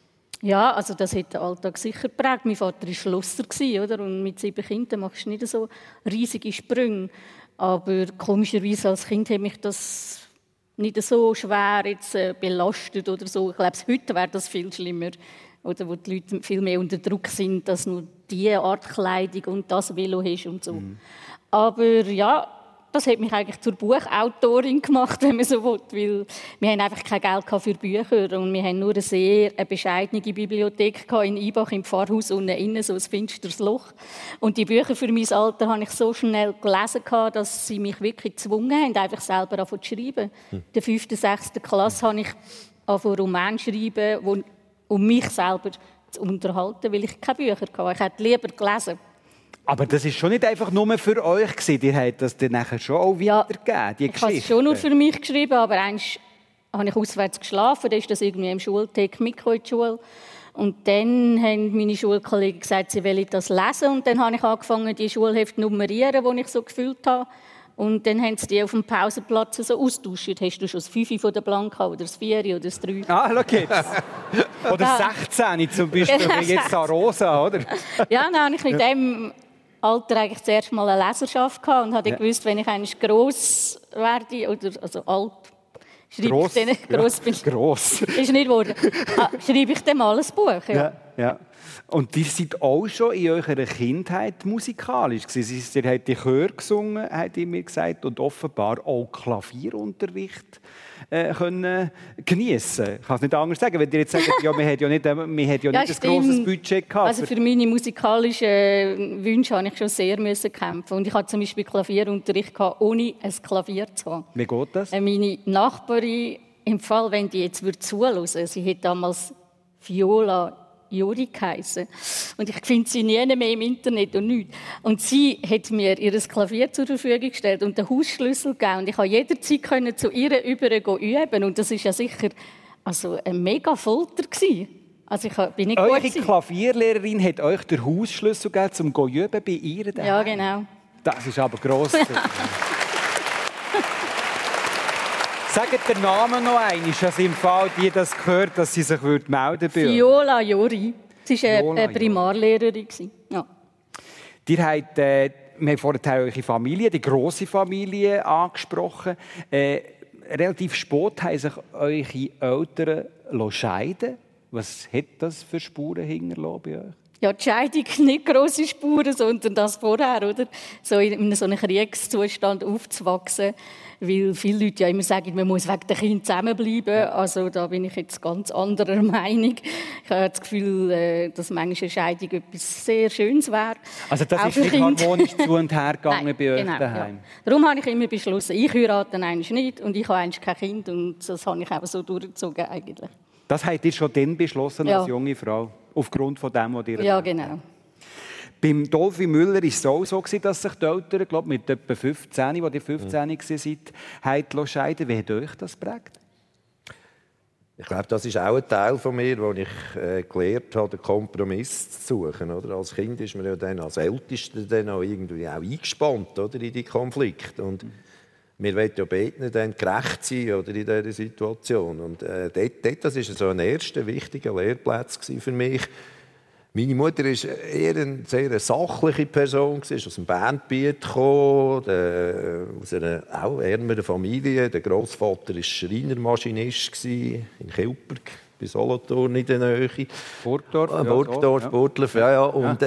Ja, also das hat den Alltag sicher geprägt. Mein Vater war Schlosser, oder? Und mit 7 Kindern machst du nicht so riesige Sprünge. Aber komischerweise als Kind hat mich das nicht so schwer jetzt, belastet oder so. Ich glaube, heute wäre das viel schlimmer. Oder wo die Leute viel mehr unter Druck sind, dass nur diese Art Kleidung und das Velo hast und so. Aber ja, das hat mich eigentlich zur Buchautorin gemacht, wenn man so will, weil wir haben einfach kein Geld für Bücher und wir haben nur eine sehr bescheidene Bibliothek in Ibach im Pfarrhaus unten innen, so ein finsteres Loch. Und die Bücher für mein Alter habe ich so schnell gelesen, dass sie mich wirklich gezwungen haben, einfach selber anfangen zu schreiben. In der 5., 6. Klasse habe ich angefangen Roman zu schreiben, um mich selber zu unterhalten, weil ich keine Bücher hatte. Ich hätte lieber gelesen. Aber das ist schon nicht einfach nur für euch gewesen. Ihr habt das dann nachher schon auch weitergegeben, die Geschichte. Ich habe es schon nur für mich geschrieben, aber einst habe ich auswärts geschlafen. Dann ist das irgendwie im Schultag mitgekommen in die Schule. Und dann haben meine Schulkollegen gesagt, sie wollen das lesen. Und dann habe ich angefangen, die Schulhefte zu nummerieren, die ich so gefühlt habe. Und dann haben sie die auf dem Pausenplatz so austauscht. Hast du schon das 5 von der Blanca oder das 4 oder das 3? Ah, schau jetzt. Oder 16 zum Beispiel, wie jetzt da Rosa, oder? Ja, dann habe ich mit dem Alter eigentlich zuerst mal eine Leserschaft gehabt und habe gewusst, wenn ich eigentlich gross werde, oder also alt, schreibe ich dann, gross bin ich. Gross. Ist nicht geworden. Schreibe ich dann mal ein Buch. Ja. Und ihr seid auch schon in eurer Kindheit musikalisch gewesen. Ihr habt die Chör gesungen, habt ihr mir gesagt, und offenbar auch Klavierunterricht können geniessen. Ich kann es nicht anders sagen, wenn ihr jetzt sagt, ja, wir hatten ja nicht ein grosses Budget gehabt. Also für meine musikalischen Wünsche musste ich schon sehr kämpfen. Und ich hatte zum Beispiel Klavierunterricht gehabt, ohne ein Klavier zu haben. Wie geht das? Meine Nachbarin, im Fall, wenn die jetzt zuhören, sie hat damals Viola Juri geheissen. Und ich finde sie nie mehr im Internet und nichts. Und sie hat mir ihr Klavier zur Verfügung gestellt und den Hausschlüssel gegeben. Und ich konnte jederzeit zu ihr üben. Und das war ja sicher ein mega Folter gewesen. Also ich bin nicht Eure Klavierlehrerin hat euch den Hausschlüssel gegeben, um zu üben bei ihr daheim? Ja, genau. Das ist aber gross. Sagt den Namen noch einmal, dass im Fall die das gehört, dass sie sich melden würde. Viola Jori. Sie war eine Primarlehrerin. Ja. Wir haben vorhin eure Familie, die grosse Familie, angesprochen. Relativ spät haben sich eure Eltern scheiden. Was hat das für Spuren hinterlassen bei euch? Ja, die Scheidung nicht grosse Spuren, sondern das vorher, oder? So in so einem Kriegszustand aufzuwachsen. Weil viele Leute ja immer sagen, man muss wegen der Kinder zusammenbleiben. Also da bin ich jetzt ganz anderer Meinung. Ich habe das Gefühl, dass manchmal eine Scheidung etwas sehr Schönes wäre. Also das ist nicht harmonisch zu und her gegangen bei euch daheim? Ja. Darum habe ich immer beschlossen, ich heirate eigentlich nicht und ich habe eigentlich kein Kind. Und das habe ich auch so durchgezogen eigentlich. Das habt ihr schon dann beschlossen als junge Frau? Aufgrund von dem, was ihr Ja, genau. Beim Dolphy Müller war es auch so, dass sich die Eltern, glaube mit etwa 15, die 15 waren, scheiden. Wie hat euch das geprägt? Ich glaube, das ist auch ein Teil von mir, wo ich gelernt habe, den Kompromiss zu suchen. Oder? Als Kind ist man ja dann als Ältester dann auch irgendwie auch eingespannt, oder, in die Konflikte. Und wir wollen ja beiden dann gerecht sein, oder, in dieser Situation. Und das war so ein erster wichtiger Lehrplatz für mich. Meine Mutter war eher eine sehr sachliche Person, ist aus dem Bandgebiet gekommen, aus einer auch ärmeren Familie. Der Grossvater war Schreinermaschinist in Kilberg, bei Solothurn in der Nähe. Burgdorf. Burgdorf, ja. Burgdorf, ja. Und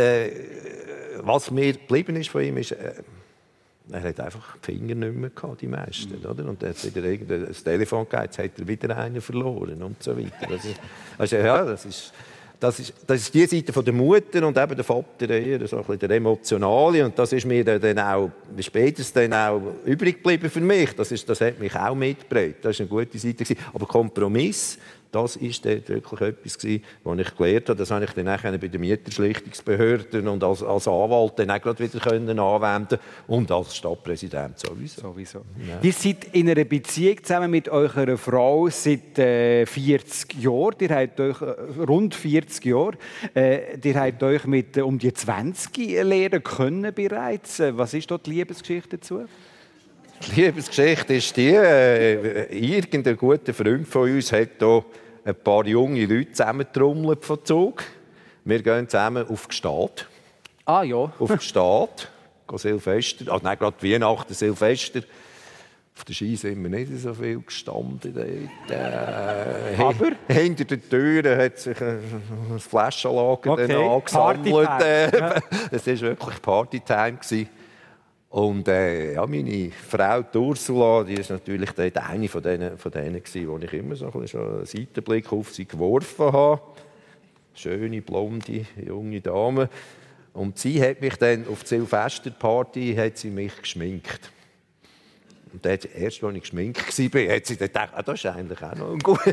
was mir geblieben ist von ihm, ist, er hat einfach die Finger nicht mehr gehabt, die meisten. Oder? Und er hat wieder ein Telefon gegeben, jetzt hat er wieder einen verloren und so weiter. Das ist die Seite von der Mutter und eben der Vater eher so ein bisschen der Emotionale. Und das ist mir dann auch spätestens dann auch übrig geblieben für mich. Das hat mich auch mitgeprägt. Das war eine gute Seite. Aber Kompromiss, das war dort wirklich etwas, was ich gelernt habe. Das habe ich dann nachher bei den Mieterschlichtungsbehörden und als Anwalt dann auch gerade wieder anwenden und als Stadtpräsident sowieso. Ja. Ihr seid in einer Beziehung zusammen mit eurer Frau seit 40 Jahren. Ihr habt euch rund 40 Jahre. Ihr habt euch mit um die 20 lernen können bereits. Was ist dort die Liebesgeschichte dazu? Die Liebesgeschichte ist die, irgendein guter Freund von uns hat hier ein paar junge Leute zusammengetrommelt vom Zug. Wir gehen zusammen auf die Stadt. Ah ja. Auf die Stadt, Silvester, also nein, gerade Weihnachten, Silvester. Auf der Ski sind wir nicht so viel gestanden. Aber? Hinter den Türen hat sich ein Flaschenlager angesammelt. Das war wirklich Partytime. Und meine Frau Ursula, die ist natürlich eine von denen, wo ich immer so ein bisschen einen Seitenblick auf sie geworfen habe. Schöne, blonde, junge Dame. Und sie hat mich dann auf die Silvesterparty geschminkt. Und dann, erst als ich geschminkt war, hat sie dann gedacht, das ist eigentlich auch noch ein guter.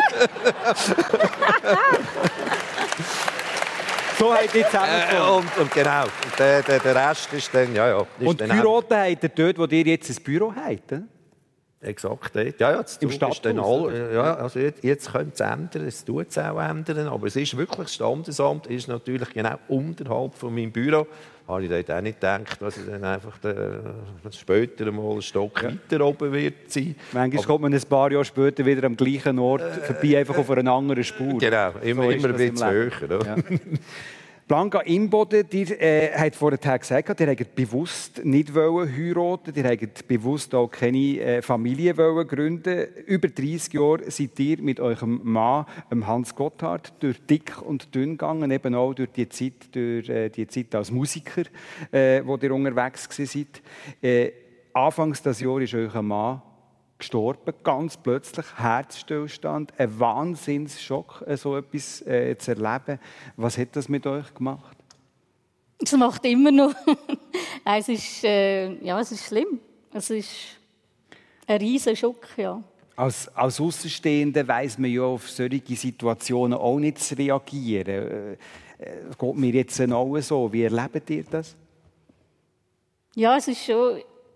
So habt ihr zusammengekommen. Und genau. Und der Rest ist dann, ja. Und geheiratet habt ihr dort, wo ihr jetzt ein Büro habt? Exakt. Ja, das im Stadthaus. Also jetzt könnte es ändern, es tut es auch ändern. Aber es ist wirklich, das Standesamt ist natürlich genau unterhalb von meinem Büro. Habe ich dort auch nicht gedacht, dass ich dann einfach später mal einen Stock weiter oben wird sein. Manchmal kommt man ein paar Jahre später wieder am gleichen Ort vorbei, einfach auf einer anderen Spur. Genau, immer ein bisschen höher. Ja. Blanca Imboden, ihr habt vorher gesagt, ihr habt bewusst nicht heiraten, ihr habt bewusst auch keine Familie gründen. Über 30 Jahre seid ihr mit eurem Mann, Hans Gotthard, durch dick und dünn gegangen, eben auch durch die Zeit als Musiker, wo ihr unterwegs seid. Anfangs des Jahres ist euer Mann gestorben, ganz plötzlich, Herzstillstand, ein Wahnsinnsschock, so etwas zu erleben. Was hat das mit euch gemacht? Es macht immer noch. Es ist schlimm. Es ist ein riesen Schock, ja. Als Außenstehender weiss man ja auf solche Situationen auch nicht zu reagieren. Geht mir jetzt auch so. Wie erlebt ihr das? Ja, es ist schon...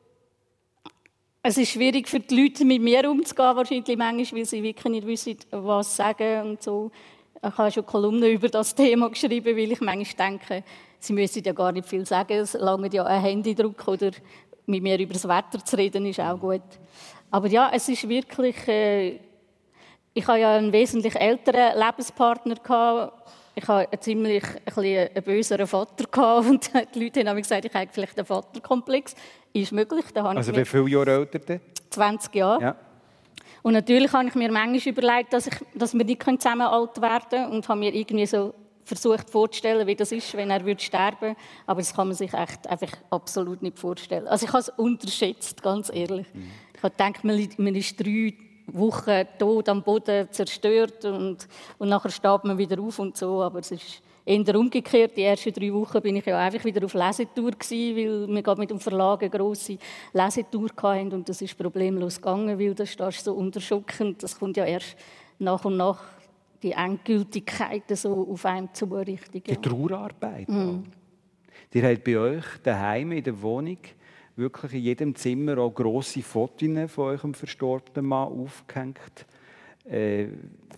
Es ist schwierig für die Leute, mit mir umzugehen, wahrscheinlich manchmal, weil sie wirklich nicht wissen, was sagen und so. Ich habe schon Kolumnen über das Thema geschrieben, weil ich manchmal denke, sie müssen ja gar nicht viel sagen. Es lange ja ein Handydruck oder mit mir über das Wetter zu reden, ist auch gut. Aber ja, es ist wirklich... ich hatte ja einen wesentlich älteren Lebenspartner gehabt. Ich hatte einen böseren Vater und die Leute haben mir gesagt, ich habe vielleicht einen Vaterkomplex. Ist möglich. Also wie viele Jahre älter denn? 20 Jahre. Ja. Und natürlich habe ich mir manchmal überlegt, dass wir nicht zusammen alt werden können und habe mir irgendwie so versucht vorzustellen, wie das ist, wenn er sterben würde. Aber das kann man sich echt einfach absolut nicht vorstellen. Also ich habe es unterschätzt, ganz ehrlich. Ich habe gedacht, man ist 3 Wochen tot am Boden zerstört und nachher steht man wieder auf und so. Aber es ist eher umgekehrt. Die ersten 3 Wochen bin ich ja einfach wieder auf Lesetour gewesen, weil wir gerade mit dem Verlag eine grosse Lesetour hatten und das ist problemlos gegangen, weil das ist so unter Schock und das kommt ja erst nach und nach die Endgültigkeit so auf einem zu, richtig. Ja. Die Trauerarbeit. Ihr habt bei euch daheim in der Wohnung wirklich in jedem Zimmer auch grosse Fotos von eurem verstorbenen Mann aufgehängt.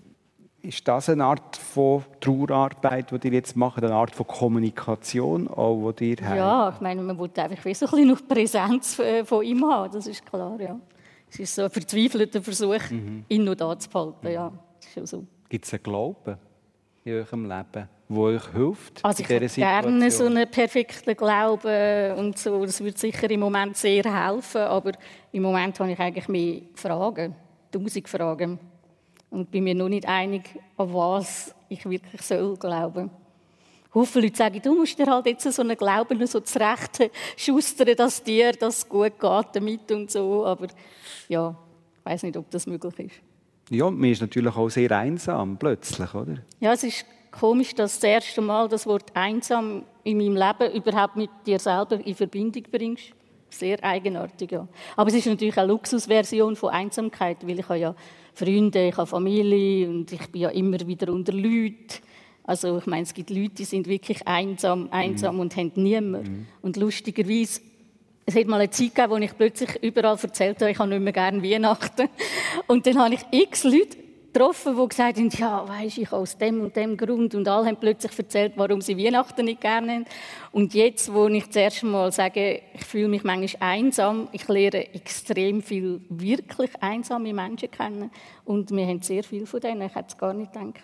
Ist das eine Art von Trauerarbeit, die ihr jetzt macht, eine Art von Kommunikation, auch, die ihr habt? Ja, ich meine, man will einfach so ein bisschen noch Präsenz von ihm haben, das ist klar, ja. Es ist so ein verzweifelter Versuch, ihn noch da zu behalten, ja. Das ist schon so. Gibt es einen Glauben in eurem Leben, der euch hilft Also ich hätte gerne so einen perfekten Glauben und so. Das würde sicher im Moment sehr helfen, aber im Moment habe ich eigentlich mehr Fragen, 1000 Fragen. Und bin mir noch nicht einig, an was ich wirklich soll glauben. Viele Leute sagen, du musst dir halt jetzt so einen Glauben so zurecht schustern, dass dir das gut geht damit und so. Aber ja, ich weiss nicht, ob das möglich ist. Ja, man ist natürlich auch sehr einsam plötzlich, oder? Ja, es ist komisch, dass das erste Mal das Wort einsam in meinem Leben überhaupt mit dir selber in Verbindung bringst. Sehr eigenartig, ja. Aber es ist natürlich eine Luxusversion von Einsamkeit, weil ich habe ja Freunde, ich habe Familie und ich bin ja immer wieder unter Leuten. Also ich meine, es gibt Leute, die sind wirklich einsam und haben niemanden. Und lustigerweise, es hat mal eine Zeit gegeben, wo ich plötzlich überall erzählt habe, ich habe nicht mehr gerne Weihnachten. Und dann habe ich x Leute getroffen, die gesagt haben, ja, weisst, ich aus dem und dem Grund. Und alle haben plötzlich erzählt, warum sie Weihnachten nicht gerne haben. Und jetzt, wo ich das erste Mal sage, ich fühle mich manchmal einsam, ich lerne extrem viel wirklich einsame Menschen kennen. Und wir haben sehr viel von denen, ich hätte es gar nicht gedacht.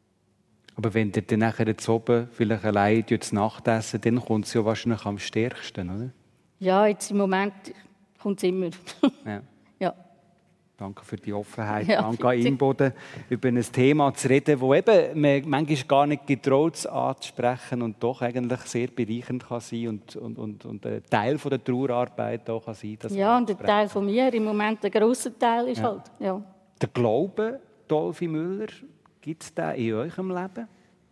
Aber wenn ihr dann nachher jetzt oben vielleicht allein zu Nacht essen, dann kommt es ja wahrscheinlich am stärksten, oder? Ja, jetzt im Moment kommt es immer. Ja. Ja. Danke für die Offenheit, Ja, Anka Imboden, über ein Thema zu reden, das eben man manchmal gar nicht getraut anzusprechen und doch eigentlich sehr bereichernd kann sein und ein Teil von der Trauerarbeit auch kann sein. Ja, und ein Teil von mir, im Moment ein grosser Teil ist halt. Ja. Der Glaube, Dolphy Müller, gibt es den in eurem Leben?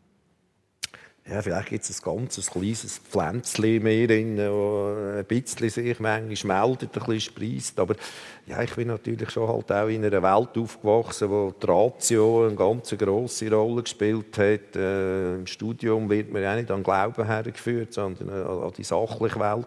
Ja, vielleicht gibt es ein ganz kleines Pflänzchen mehr drin, das ein bisschen sich manchmal meldet, ein bisschen spreisst. Aber ja, ich bin natürlich schon halt auch in einer Welt aufgewachsen, wo die Ratio eine ganz grosse Rolle gespielt hat. Im Studium wird man ja nicht an Glauben hergeführt, sondern an die sachliche Welt.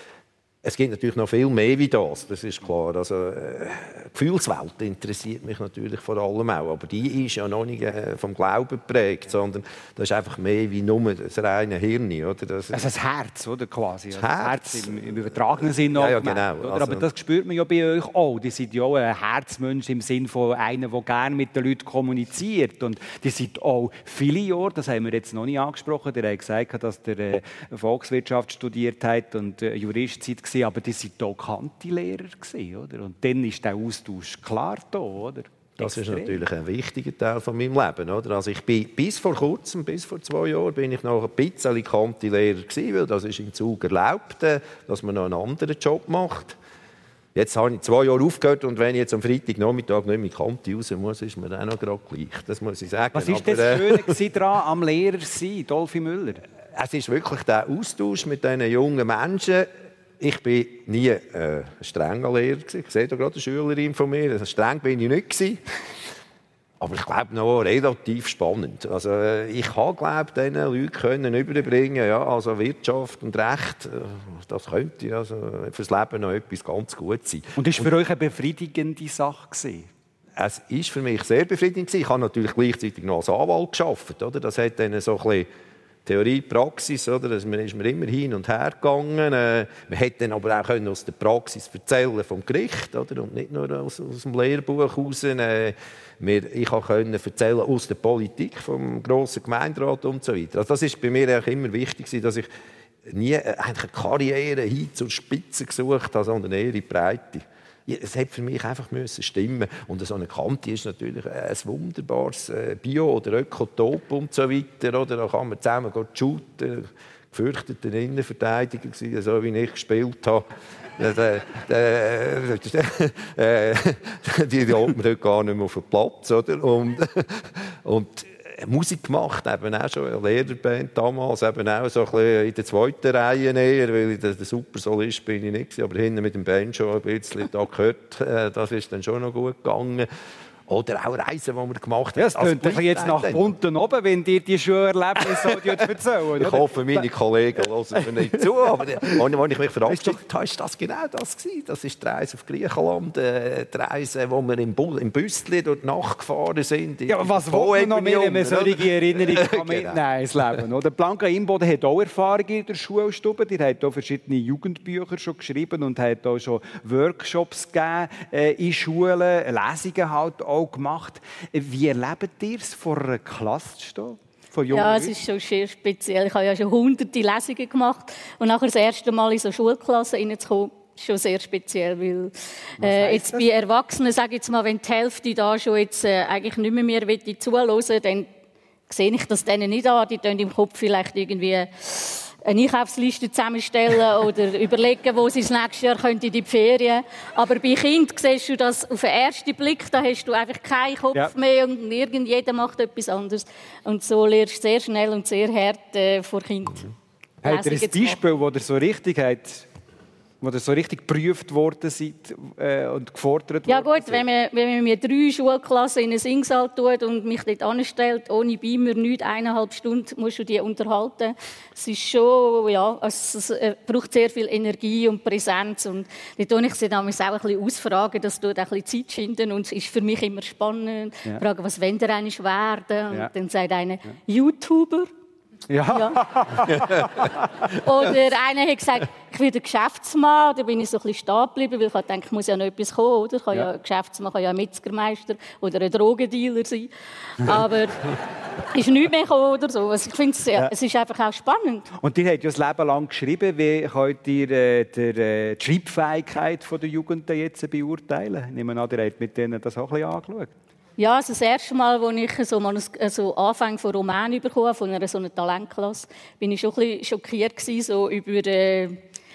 Es gibt natürlich noch viel mehr wie das ist klar. Also, die Gefühlswelt interessiert mich natürlich vor allem auch. Aber die ist ja noch nicht vom Glauben geprägt, sondern das ist einfach mehr wie nur das reine Hirn. Oder? Das Herz, oder? Quasi. Das Herz im übertragenen Sinne. Ja, genau. Oder? Aber das spürt man ja bei euch auch. Die sind ja auch ein Herzmensch im Sinne von einem, der gerne mit den Leuten kommuniziert. Und die sind auch viele Jahre, das haben wir jetzt noch nicht angesprochen, der hat gesagt, dass der Volkswirtschaft studiert hat und Jurist seid, aber die waren auch Kantilehrer, oder? Und dann ist der Austausch klar da, oder? Das ist natürlich ein wichtiger Teil von meinem Leben, oder? Also ich bin bis vor kurzem, bis vor 2 Jahren, bin ich noch ein bisschen Kantilehrer gewesen, weil das ist im Zug erlaubt, dass man noch einen anderen Job macht. Jetzt habe ich 2 Jahre aufgehört und wenn ich jetzt am Freitagnachmittag nicht mit Kanti raus muss, ist mir auch noch gerade gleich. Das muss ich sagen. Was war das Schöne daran, am Lehrer sein, Dolphy Müller? Es ist wirklich der Austausch mit diesen jungen Menschen. Ich war nie ein strenger Lehrer. Ich sehe da gerade eine Schülerin von mir. Also streng bin ich nicht. Aber ich glaube, noch relativ spannend. Also, ich glaube, diesen Leuten überbringen, ja, also Wirtschaft und Recht, das könnte also fürs Leben noch etwas ganz Gutes sein. Und ist für euch eine befriedigende Sache gewesen? Es war für mich sehr befriedigend. Ich habe natürlich gleichzeitig noch als Anwalt gearbeitet. Oder? Das hat dann so ein bisschen Theorie, Praxis, oder? Also man ist mir immer hin und her gegangen. Man hätte dann aber auch aus der Praxis erzählen vom Gericht, oder? Und nicht nur aus dem Lehrbuch heraus. Ich konnte erzählen aus der Politik, vom grossen Gemeinderat und so weiter. Also das ist bei mir immer wichtig, dass ich nie eine Karriere hin zur Spitze gesucht habe, sondern eher in die Breite. Es hat für mich einfach stimmen. Und so eine Kante ist natürlich ein wunderbares Bio- oder Ökotop und so weiter. Oder? Da kann man zusammen shooten. Gefürchteter Innenverteidiger, so wie ich gespielt habe. Die holt man heute gar nicht mehr auf den Platz. Oder? Und Musik gemacht, eben auch schon eine Lehrerband damals, eben auch so ein bisschen in der zweiten Reihe näher, weil der Supersolist bin ich nicht, aber hinten mit dem Banjo ein bisschen da gehört, das ist dann schon noch gut gegangen. Oder auch Reisen, die wir gemacht haben. Ja, es klingt jetzt nach bunten oben, wenn dir die Schulerlebnisse erzählen. Ich hoffe, meine Kollegen hören mir nicht zu. Aber als ich mich fragte, war das genau das gewesen. Das ist die Reise auf Griechenland, die Reise, wo wir im Büsschen durch die Nacht gefahren sind. Ja, aber was will man noch mehr, wenn man solche Erinnerungen mitnehmen ins Leben? Oder? Blanca Imboden hat auch Erfahrungen in der Schulstube. Die hat auch verschiedene Jugendbücher schon geschrieben und hat auch schon Workshops gegeben in Schulen, Lesungen halt auch gemacht. Wie erlebt ihr es, vor einer Klasse zu stehen? Ja, es ist schon sehr speziell. Ich habe ja schon hunderte Lesungen gemacht und nachher das erste Mal in so Schulklassen reinzukommen, ist schon sehr speziell, weil jetzt bei Erwachsenen, sage ich jetzt mal, wenn die Hälfte da schon jetzt eigentlich nicht mehr zuhören, dann sehe ich das denen nicht an. Die tun im Kopf vielleicht irgendwie eine Einkaufsliste zusammenstellen oder überlegen, wo sie das nächste Jahr in die Ferien. Aber bei Kindern siehst du das auf den ersten Blick, da hast du einfach keinen Kopf mehr und jeder macht etwas anderes. Und so lernst du sehr schnell und sehr hart vor Kindern. Habt ihr ein Beispiel, wo ihr so richtig geprüft worden seid und gefordert worden? Ja gut, seid? wenn man mit 3 Schulklassen in einen Singsaal tut und mich dort anstellt, ohne Beamer, nicht 1,5 Stunden musst du die unterhalten. Es ist schon, ja, es braucht sehr viel Energie und Präsenz und da tue ich sie damals auch ein bisschen ausfragen, das tut auch ein bisschen Zeit schinden und es ist für mich immer spannend. Ja. Fragen, was wollt ihr eigentlich werden? Und dann sagt einer, YouTuber. Ja. Oder einer hat gesagt, ich will Geschäftsmann. Da bin ich so ein bisschen stehen geblieben, weil ich dachte, ich muss ja noch etwas kommen. Oder? Ich kann ja Geschäftsmann, kann ja ein Metzgermeister oder ein Drogendealer sein. Aber ist nichts mehr gekommen oder so. Also ich finde, es ist einfach auch spannend. Und ihr habt ja das Leben lang geschrieben. Wie könnt ihr die Schreibfähigkeit der Jugend jetzt beurteilen? Ich nehme an, ihr habt mit denen das auch ein bisschen angeschaut. Ja, also das erste Mal, als ich so Anfang von Roman bekommen habe, von so einer Talentklasse, bin ich schon ein bisschen schockiert gewesen, so über,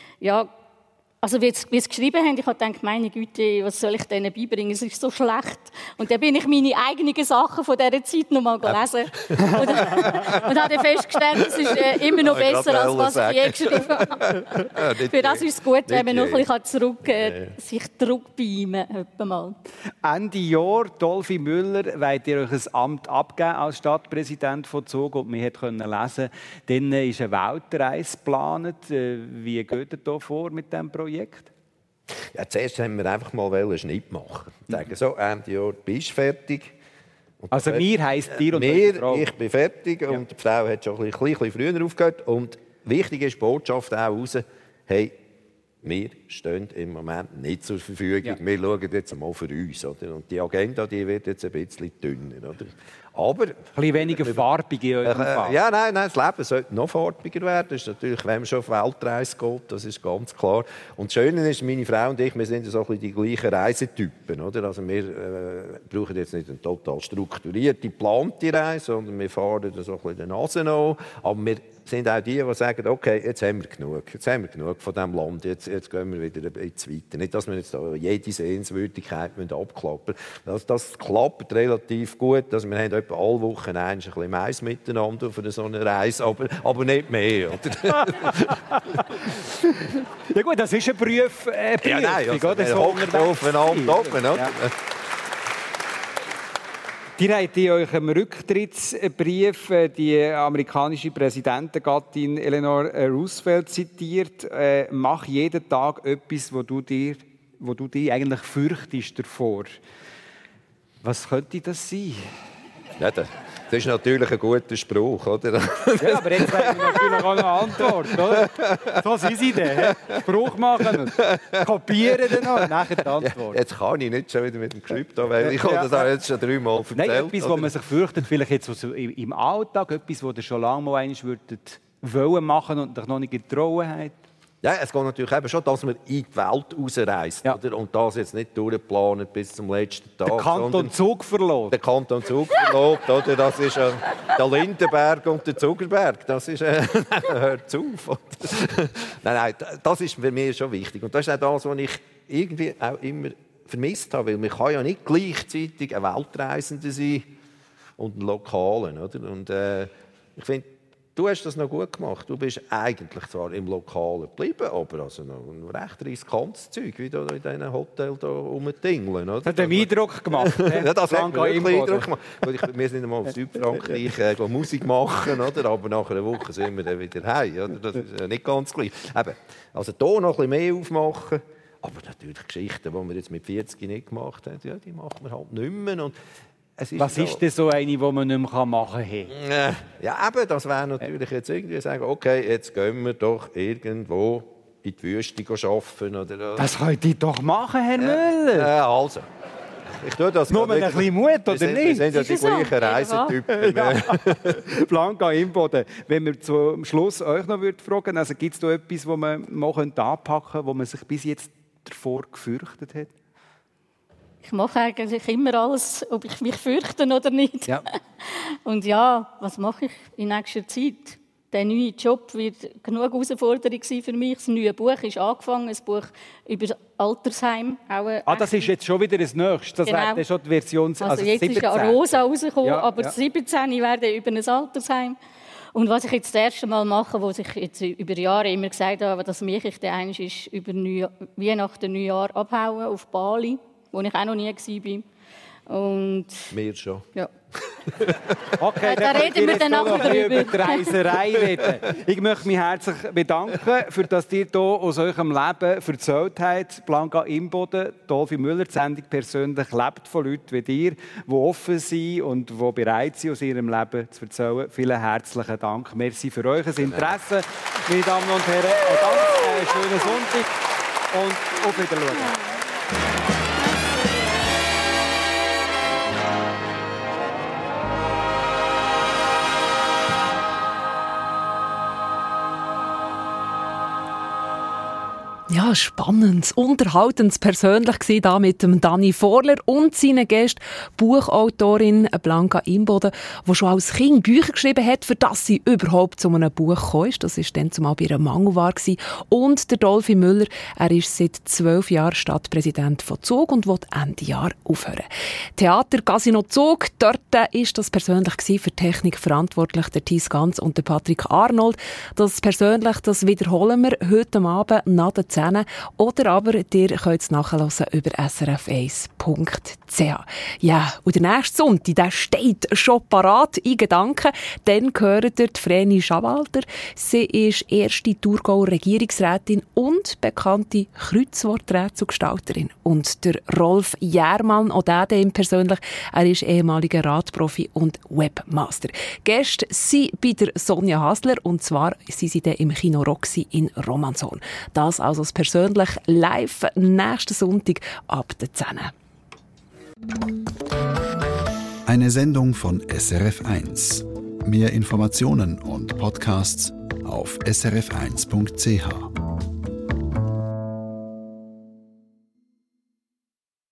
also wie sie es geschrieben haben. Ich habe gedacht, meine Güte, was soll ich denen beibringen? Es ist so schlecht. Und dann bin ich meine eigenen Sachen von dieser Zeit noch mal gelesen und habe festgestellt, es ist immer noch besser, als was ich je geschrieben habe. Für das ist es gut, wenn man noch ein bisschen sich zurückbeamen kann. Ende Jahr, Dolphy Müller, wollt ihr euch ein Amt abgeben als Stadtpräsident von Zug. Und wir konnten lesen, dann ist eine Weltreise geplant. Wie geht ihr da vor mit diesem Projekt? Ja, zuerst haben wir einfach mal einen Schnitt machen. Sagen so, Ende Jahr bist du fertig. Und also mir heisst dir und mir, ich bin fertig und die Frau hat schon ein bisschen früher aufgehört. Und wichtig ist die Botschaft auch raus, hey, wir stehen im Moment nicht zur Verfügung. Ja. Wir schauen jetzt einmal für uns. Oder? Und die Agenda die wird jetzt ein bisschen dünner. Oder? Aber ein bisschen weniger farbig in eurem Fall. Ja, nein, das Leben sollte noch farbiger werden. Das ist natürlich, wenn man schon auf Weltreise geht, das ist ganz klar. Und das Schöne ist, meine Frau und ich, wir sind so ein bisschen die gleichen Reisetypen. Oder? Also wir brauchen jetzt nicht eine total strukturierte, geplante Reise, sondern wir fahren so ein bisschen die Nase an. Aber wir sind auch die sagen, okay, jetzt haben wir genug. Jetzt haben wir genug von diesem Land. Jetzt gehen wir wieder ein bisschen weiter. Nicht, dass wir jetzt da jede Sehenswürdigkeit abklappern müssen. Das klappt relativ gut. Also wir haben etwa alle Wochen ein bisschen Mais miteinander für so eine Reise, aber nicht mehr. Oder? Ja gut, das ist ein Prüfung. Ja, nein, also, wir hocken aufeinander oben. Ja. Die habt in eurem Rücktrittsbrief die amerikanische Präsidentengattin Eleanor Roosevelt zitiert. Mach jeden Tag etwas, wo du dich eigentlich fürchtest davor. Was könnte das sein? Ja, das ist natürlich ein guter Spruch, oder? Ja, aber jetzt haben wir natürlich auch eine Antwort, oder? So sind sie dann. Spruch machen und kopieren dann noch, nachher die Antwort. Ja, jetzt kann ich nicht schon wieder mit dem Krypto, weil ich habe das auch jetzt schon 3-mal erzählt. Nein, etwas, wo man sich fürchtet, vielleicht jetzt so im Alltag, etwas, wo ihr schon lange mal einmal wollen machen und euch noch nicht getraut habt. Ja, es geht natürlich eben schon, dass man in die Welt rausreist. Ja. Oder? Und das jetzt nicht durchplanen bis zum letzten Tag. Der Kanton Zug verloren. Der Kanton Zug verloren, oder? Das ist der Lindenberg und der Zuckerberg. Das ist hört auf. Nein, das ist für mich schon wichtig. Und das ist auch das, was ich irgendwie auch immer vermisst habe. Weil man kann ja nicht gleichzeitig ein Weltreisender sein und ein Lokalen. Oder? Und ich finde, du hast das noch gut gemacht. Du bist eigentlich zwar im Lokalen geblieben, aber also noch ein recht riskantes Zeug, wie da in diesen Hotels rumtingeln. Das hat einen Eindruck gemacht. Ja, das hat mir wirklich Eindruck gemacht. Wir sind einmal in Südfrankreich Musik machen, oder? Aber nach einer Woche sind wir dann wieder heim. Oder? Das ist nicht ganz gleich. Eben, also hier noch ein bisschen mehr aufmachen. Aber natürlich Geschichten, die wir jetzt mit 40 nicht gemacht haben, ja, die machen wir halt nicht mehr. Und was ist denn so eine, die man nicht mehr machen kann? Ja, eben, das wäre natürlich jetzt irgendwie sagen, okay, jetzt gehen wir doch irgendwo in die Wüste arbeiten. Oder, das könnt ihr doch machen, Herr Müller. Also. Ich tue das nur mit ein bisschen Mut, oder nicht? Wir sind ja die gleichen Reisetypen. Ja. Blanca Imboden, wenn wir zum Schluss euch noch fragen würden, also gibt es da etwas, das man mal anpacken könnte, wo man sich bis jetzt davor gefürchtet hat? Ich mache eigentlich immer alles, ob ich mich fürchte oder nicht. Ja. Und ja, was mache ich in nächster Zeit? Der neue Job wird genug Herausforderung sein für mich. Das neue Buch ist angefangen, ein Buch über das Altersheim. Das ist jetzt schon wieder das Nächste. Das genau. wäre schon die Version also jetzt 17. Ist ja Rosa rausgekommen, ja, aber 17 werde über ein Altersheim. Und was ich jetzt das erste Mal mache, was ich jetzt über Jahre immer gesagt habe, dass mich ich dann einmal ist über Weihnachten, Neujahr abhauen auf Bali, wo ich auch noch nie war. Und wir schon. Ja. Okay, da reden wir dann nachher über die Reiserei reden. Ich möchte mich herzlich bedanken, für dass ihr hier aus eurem Leben erzählt habt. Blanca Imboden, Dolphy Müller, die Sendung «Persönlich» lebt von Leuten wie dir, die offen sind und die bereit sind, aus ihrem Leben zu erzählen. Vielen herzlichen Dank. Merci für euer Interesse, meine Damen und Herren. Einen ganz schönen Sonntag und auf Wiedersehen. Ja, spannend, unterhaltend, persönlich war da mit dem Dani Vorler und seinen Gästen Buchautorin Blanca Imboden, die schon als Kind Bücher geschrieben hat, für das sie überhaupt zu einem Buch gekommen ist. Das war dann zumal bei einer Mangelware. Und der Dolphy Müller, er ist seit 12 Jahren Stadtpräsident von Zug und will Ende Jahr aufhören. Theater Casino Zug, dort ist das persönlich für die Technik verantwortlich, der Thies Ganz und der Patrick Arnold. Das persönlich, das wiederholen wir heute Abend nach der 10. Oder aber ihr könnt es nachhören über srf1.ch. Ja, und der nächste Sonntag, der steht schon parat in Gedanken. Dann hört ihr die Vreni Schawalter. Sie ist erste Thurgauer Regierungsrätin und bekannte Kreuzworträtselgestalterin. Und der Rolf Jährmann, auch der persönlich, er ist ehemaliger Radprofi und Webmaster. Gäste sind bei der Sonja Hasler und zwar sind sie dann im Kino Roxy in Romanshorn. Das also persönlich live nächsten Sonntag ab der 10. Eine Sendung von SRF1. Mehr Informationen und Podcasts auf srf1.ch.